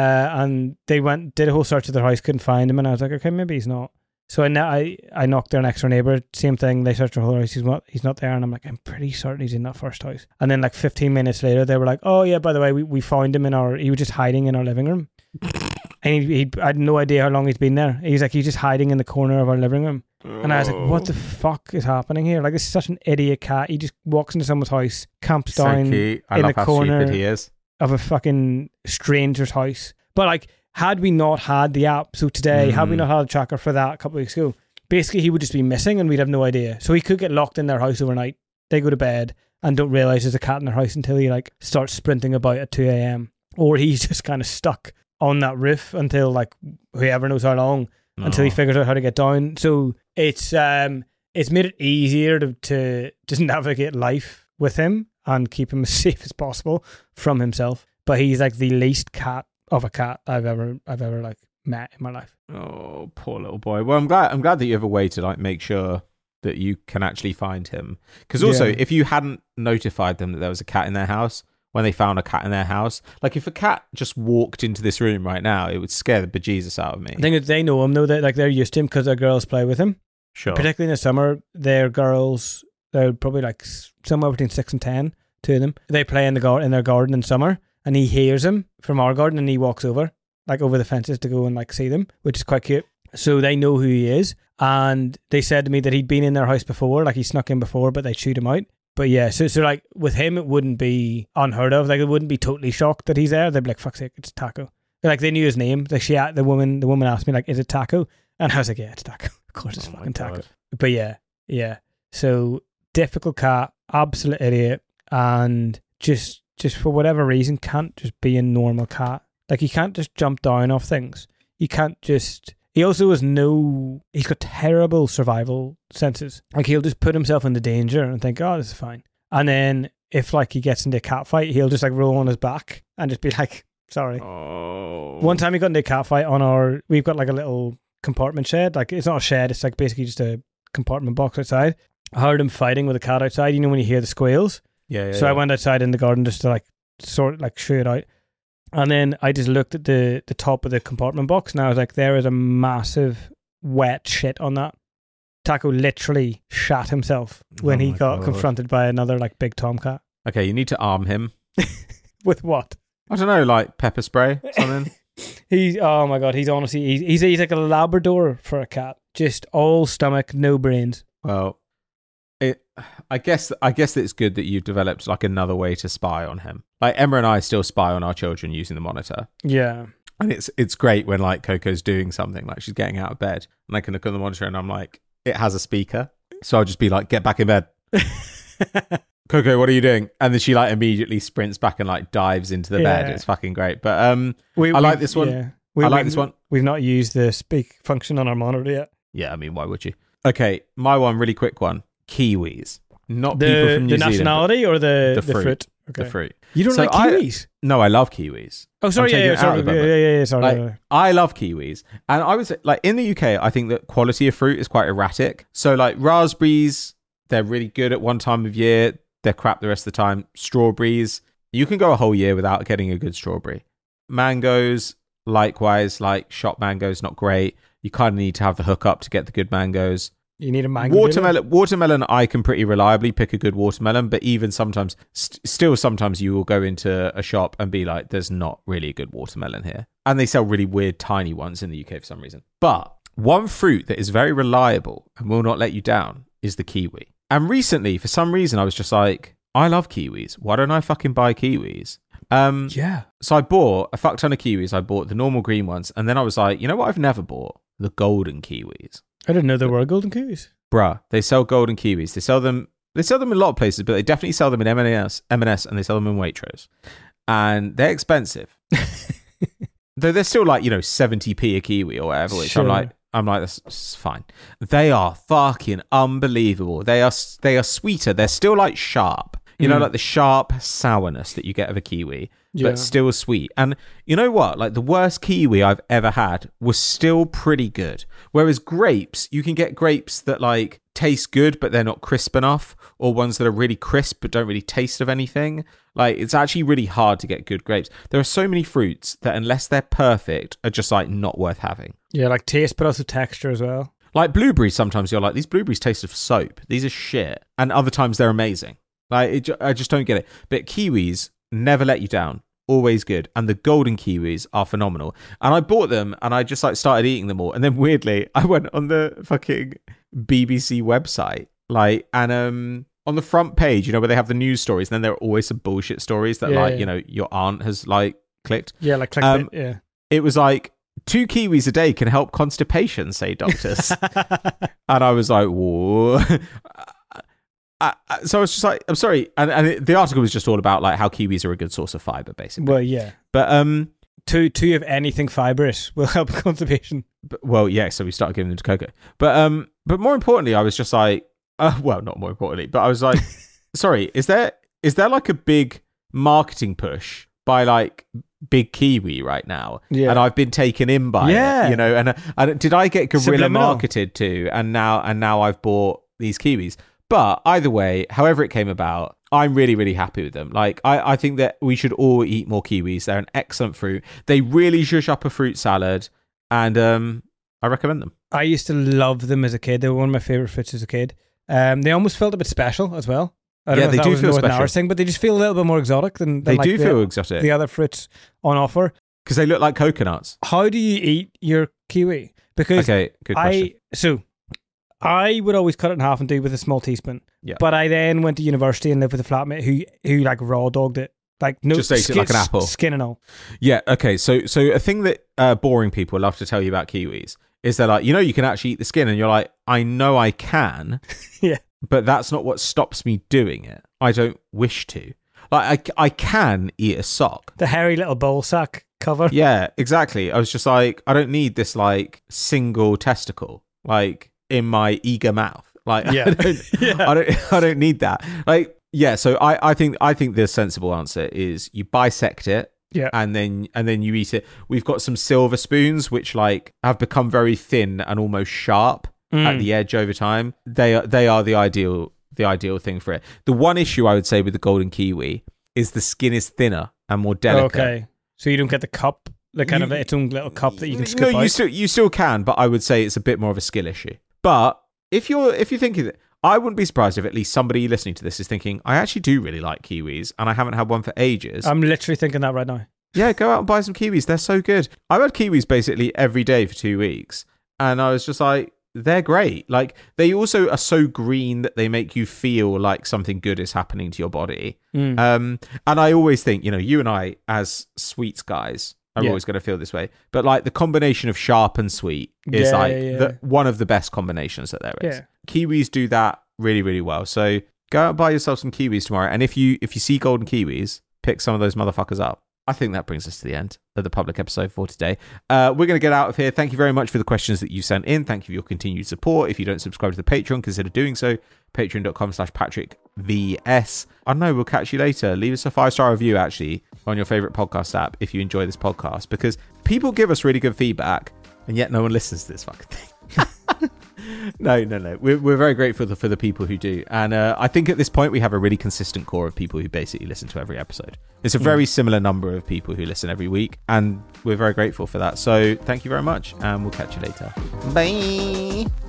And they did a whole search of their house, couldn't find him, and I was like, okay, maybe he's not. So I knocked their next door neighbour, same thing, they searched their whole house, he's not there, and I'm like, I'm pretty certain he's in that first house. And then like 15 minutes later, they were like, oh yeah, by the way, we found him he was just hiding in our living room. And he I had no idea how long he's been there. He's just hiding in the corner of our living room. And I was like, what the fuck is happening here? Like, this is such an idiot cat. He just walks into someone's house, camps down in the corner of a fucking stranger's house. But like, had we not had the app, so today, had we not had a tracker for that a couple of weeks ago, basically he would just be missing and we'd have no idea. So he could get locked in their house overnight. They go to bed and don't realise there's a cat in their house until he like starts sprinting about at 2 a.m. Or he's just kind of stuck on that roof until like whoever knows how long until he figures out how to get down. So it's made it easier to just navigate life with him and keep him as safe as possible from himself. But he's like the least cat of a cat I've ever like met in my life. Oh, poor little boy. Well, I'm glad that you have a way to like make sure that you can actually find him. Because also, if you hadn't notified them that there was a cat in their house, when they found a cat in their house, like if a cat just walked into this room right now, it would scare the bejesus out of me. I think they know him though, that like they're used to him because their girls play with him. Sure. Particularly in the summer, they're probably like somewhere between 6 and 10, 2 of them. They play in their garden in summer, and he hears them from our garden, and he walks over the fences to go and like see them, which is quite cute. So they know who he is, and they said to me that he'd been in their house before, like he snuck in before, but they shoot him out. But yeah, so like with him, it wouldn't be unheard of. Like it wouldn't be totally shocked that he's there. They'd be like, "Fuck's sake, it's Taco." Like they knew his name. Like the woman asked me, like, "Is it Taco?" And I was like, yeah, it's Taco. Of course it's fucking Taco. But yeah. So difficult cat, absolute idiot, and just for whatever reason can't just be a normal cat. Like, he can't just jump down off things. He can't just... He also has he's got terrible survival senses. Like, he'll just put himself into danger and think, oh, this is fine. And then if, like, he gets into a cat fight, he'll just, like, roll on his back and just be like, sorry. Oh. One time he got into a cat fight we've got, like, a little compartment shed. Like, it's not a shed, it's, like, basically just a compartment box outside. I heard him fighting with a cat outside, you know, when you hear the squeals. Yeah. So I went outside in the garden just to, like, sort of, like, shoo it out. And then I just looked at the top of the compartment box and I was like, there is a massive wet shit on that. Taco literally shat himself when he got confronted by another, like, big tomcat. Okay, you need to arm him. With what? I don't know, like pepper spray or something. Oh my God, he's honestly, he's like a Labrador for a cat. Just all stomach, no brains. Well, I guess it's good that you've developed like another way to spy on him. Like Emma and I still spy on our children using the monitor. Yeah. And it's great when like Coco's doing something, like she's getting out of bed and I can look on the monitor and I'm like, it has a speaker. So I'll just be like, get back in bed. Coco, what are you doing? And then she like immediately sprints back and like dives into the bed. It's fucking great. But I like this one. Yeah. I like this one. We've not used the speak function on our monitor yet. Yeah, I mean, why would you? Okay, my one, really quick one. Kiwis. Not people from New Zealand. The nationality or the fruit? Okay. The fruit. You don't like kiwis? No, I love kiwis. Oh, sorry. Yeah, sorry. Like, I love kiwis. And I was like, in the UK, I think that quality of fruit is quite erratic. So like raspberries, they're really good at one time of year. They're crap the rest of the time. Strawberries, you can go a whole year without getting a good strawberry. Mangoes, likewise, like shop mangoes, not great. You kind of need to have the hookup to get the good mangoes. You need a mango. Watermelon, I can pretty reliably pick a good watermelon, but even sometimes, still sometimes you will go into a shop and be like, there's not really a good watermelon here. And they sell really weird tiny ones in the UK for some reason. But one fruit that is very reliable and will not let you down is the kiwi. And recently, for some reason, I was just like, I love kiwis. Why don't I fucking buy kiwis? Yeah. So I bought a fuck ton of kiwis. I bought the normal green ones. And then I was like, you know what I've never bought? The golden kiwis. I didn't know there were golden kiwis. Bruh, they sell golden kiwis. They sell them in a lot of places, but they definitely sell them in M&S, and they sell them in Waitrose. And they're expensive. Though they're still like, 70p a kiwi or whatever, which sure. I'm like, that's fine. They are fucking unbelievable. They are sweeter. They're still like sharp. Like the sharp sourness that you get of a kiwi, but still sweet. And you know what? Like the worst kiwi I've ever had was still pretty good. Whereas grapes, you can get grapes that like taste good, but they're not crisp enough, or ones that are really crisp but don't really taste of anything. Like it's actually really hard to get good grapes. There are so many fruits that unless they're perfect are just like not worth having. Yeah, like taste, but also texture as well. Like blueberries, sometimes you're like, these blueberries taste of soap. These are shit. And other times they're amazing. Like I just don't get it. But kiwis never let you down. Always good. And the golden kiwis are phenomenal. And I bought them and I just like started eating them all. And then weirdly, I went on the fucking BBC website, like, and on the front page, where they have the news stories, and then there are always some bullshit stories that your aunt has like clicked. Yeah, like clicked it, yeah. It was like 2 kiwis a day can help constipation, say doctors. And I was like, whoa. So I was just like, I'm sorry, and the article was just all about like how kiwis are a good source of fiber, basically. Well, yeah, but two of anything fibrous will help constipation. Well, yeah, so we started giving them to Coco, but more importantly, I was just like, well, not more importantly, but I was like, sorry, is there like a big marketing push by like Big Kiwi right now? Yeah, and I've been taken in by it, and did I get guerrilla marketed to, and now I've bought these kiwis. But either way, however it came about, I'm really, really happy with them. Like, I think that we should all eat more kiwis. They're an excellent fruit. They really zhuzh up a fruit salad, and I recommend them. I used to love them as a kid. They were one of my favourite fruits as a kid. They almost felt a bit special as well. I don't know if that was a Northern Irish thing, but they just feel a little bit more exotic than they do feel exotic. The other fruits on offer. Because they look like coconuts. How do you eat your kiwi? Because okay, good question. I would always cut it in half and do it with a small teaspoon. Yeah. But I then went to university and lived with a flatmate who like raw dogged it. Like no, just ate it like an apple. Skin and all. Yeah, okay. So a thing that boring people love to tell you about kiwis is they're like, you can actually eat the skin, and you're like, I know I can, yeah, but that's not what stops me doing it. I don't wish to. Like, I can eat a sock. The hairy little bowl sack cover. Yeah, exactly. I was just like, I don't need this like single testicle like in my eager mouth. Like, yeah. I don't need that. Like, yeah. So I think the sensible answer is you bisect it. Yeah. And then you eat it. We've got some silver spoons which like have become very thin and almost sharp at the edge over time. They are the ideal thing for it. The one issue I would say with the golden kiwi is the skin is thinner and more delicate. Okay. So you don't get the cup, the kind of its own little cup that you can scoop out? You still can, but I would say it's a bit more of a skill issue. But if you're thinking that, I wouldn't be surprised if at least somebody listening to this is thinking, I actually do really like kiwis and I haven't had one for ages. I'm literally thinking that right now. Yeah, go out and buy some kiwis. They're so good. I've had kiwis basically every day for 2 weeks. And I was just like, they're great. Like, they also are so green that they make you feel like something good is happening to your body. And I always think, you and I as sweets guys are always going to feel this way. But like the combination of sharp and sweet is one of the best combinations that there is. Yeah. Kiwis do that really, really well. So go out and buy yourself some kiwis tomorrow. And if you see golden kiwis, pick some of those motherfuckers up. I think that brings us to the end of the public episode for today. We're going to get out of here. Thank you very much for the questions that you sent in. Thank you for your continued support. If you don't subscribe to the Patreon, consider doing so. Patreon.com/PatrickVS. I don't know, we'll catch you later. Leave us a 5-star review, actually, on your favorite podcast app if you enjoy this podcast, because people give us really good feedback, and yet no one listens to this fucking thing. No. We're very grateful for the people who do. And I think at this point we have a really consistent core of people who basically listen to every episode. It's a very similar number of people who listen every week, and we're very grateful for that. So thank you very much, and we'll catch you later. Bye.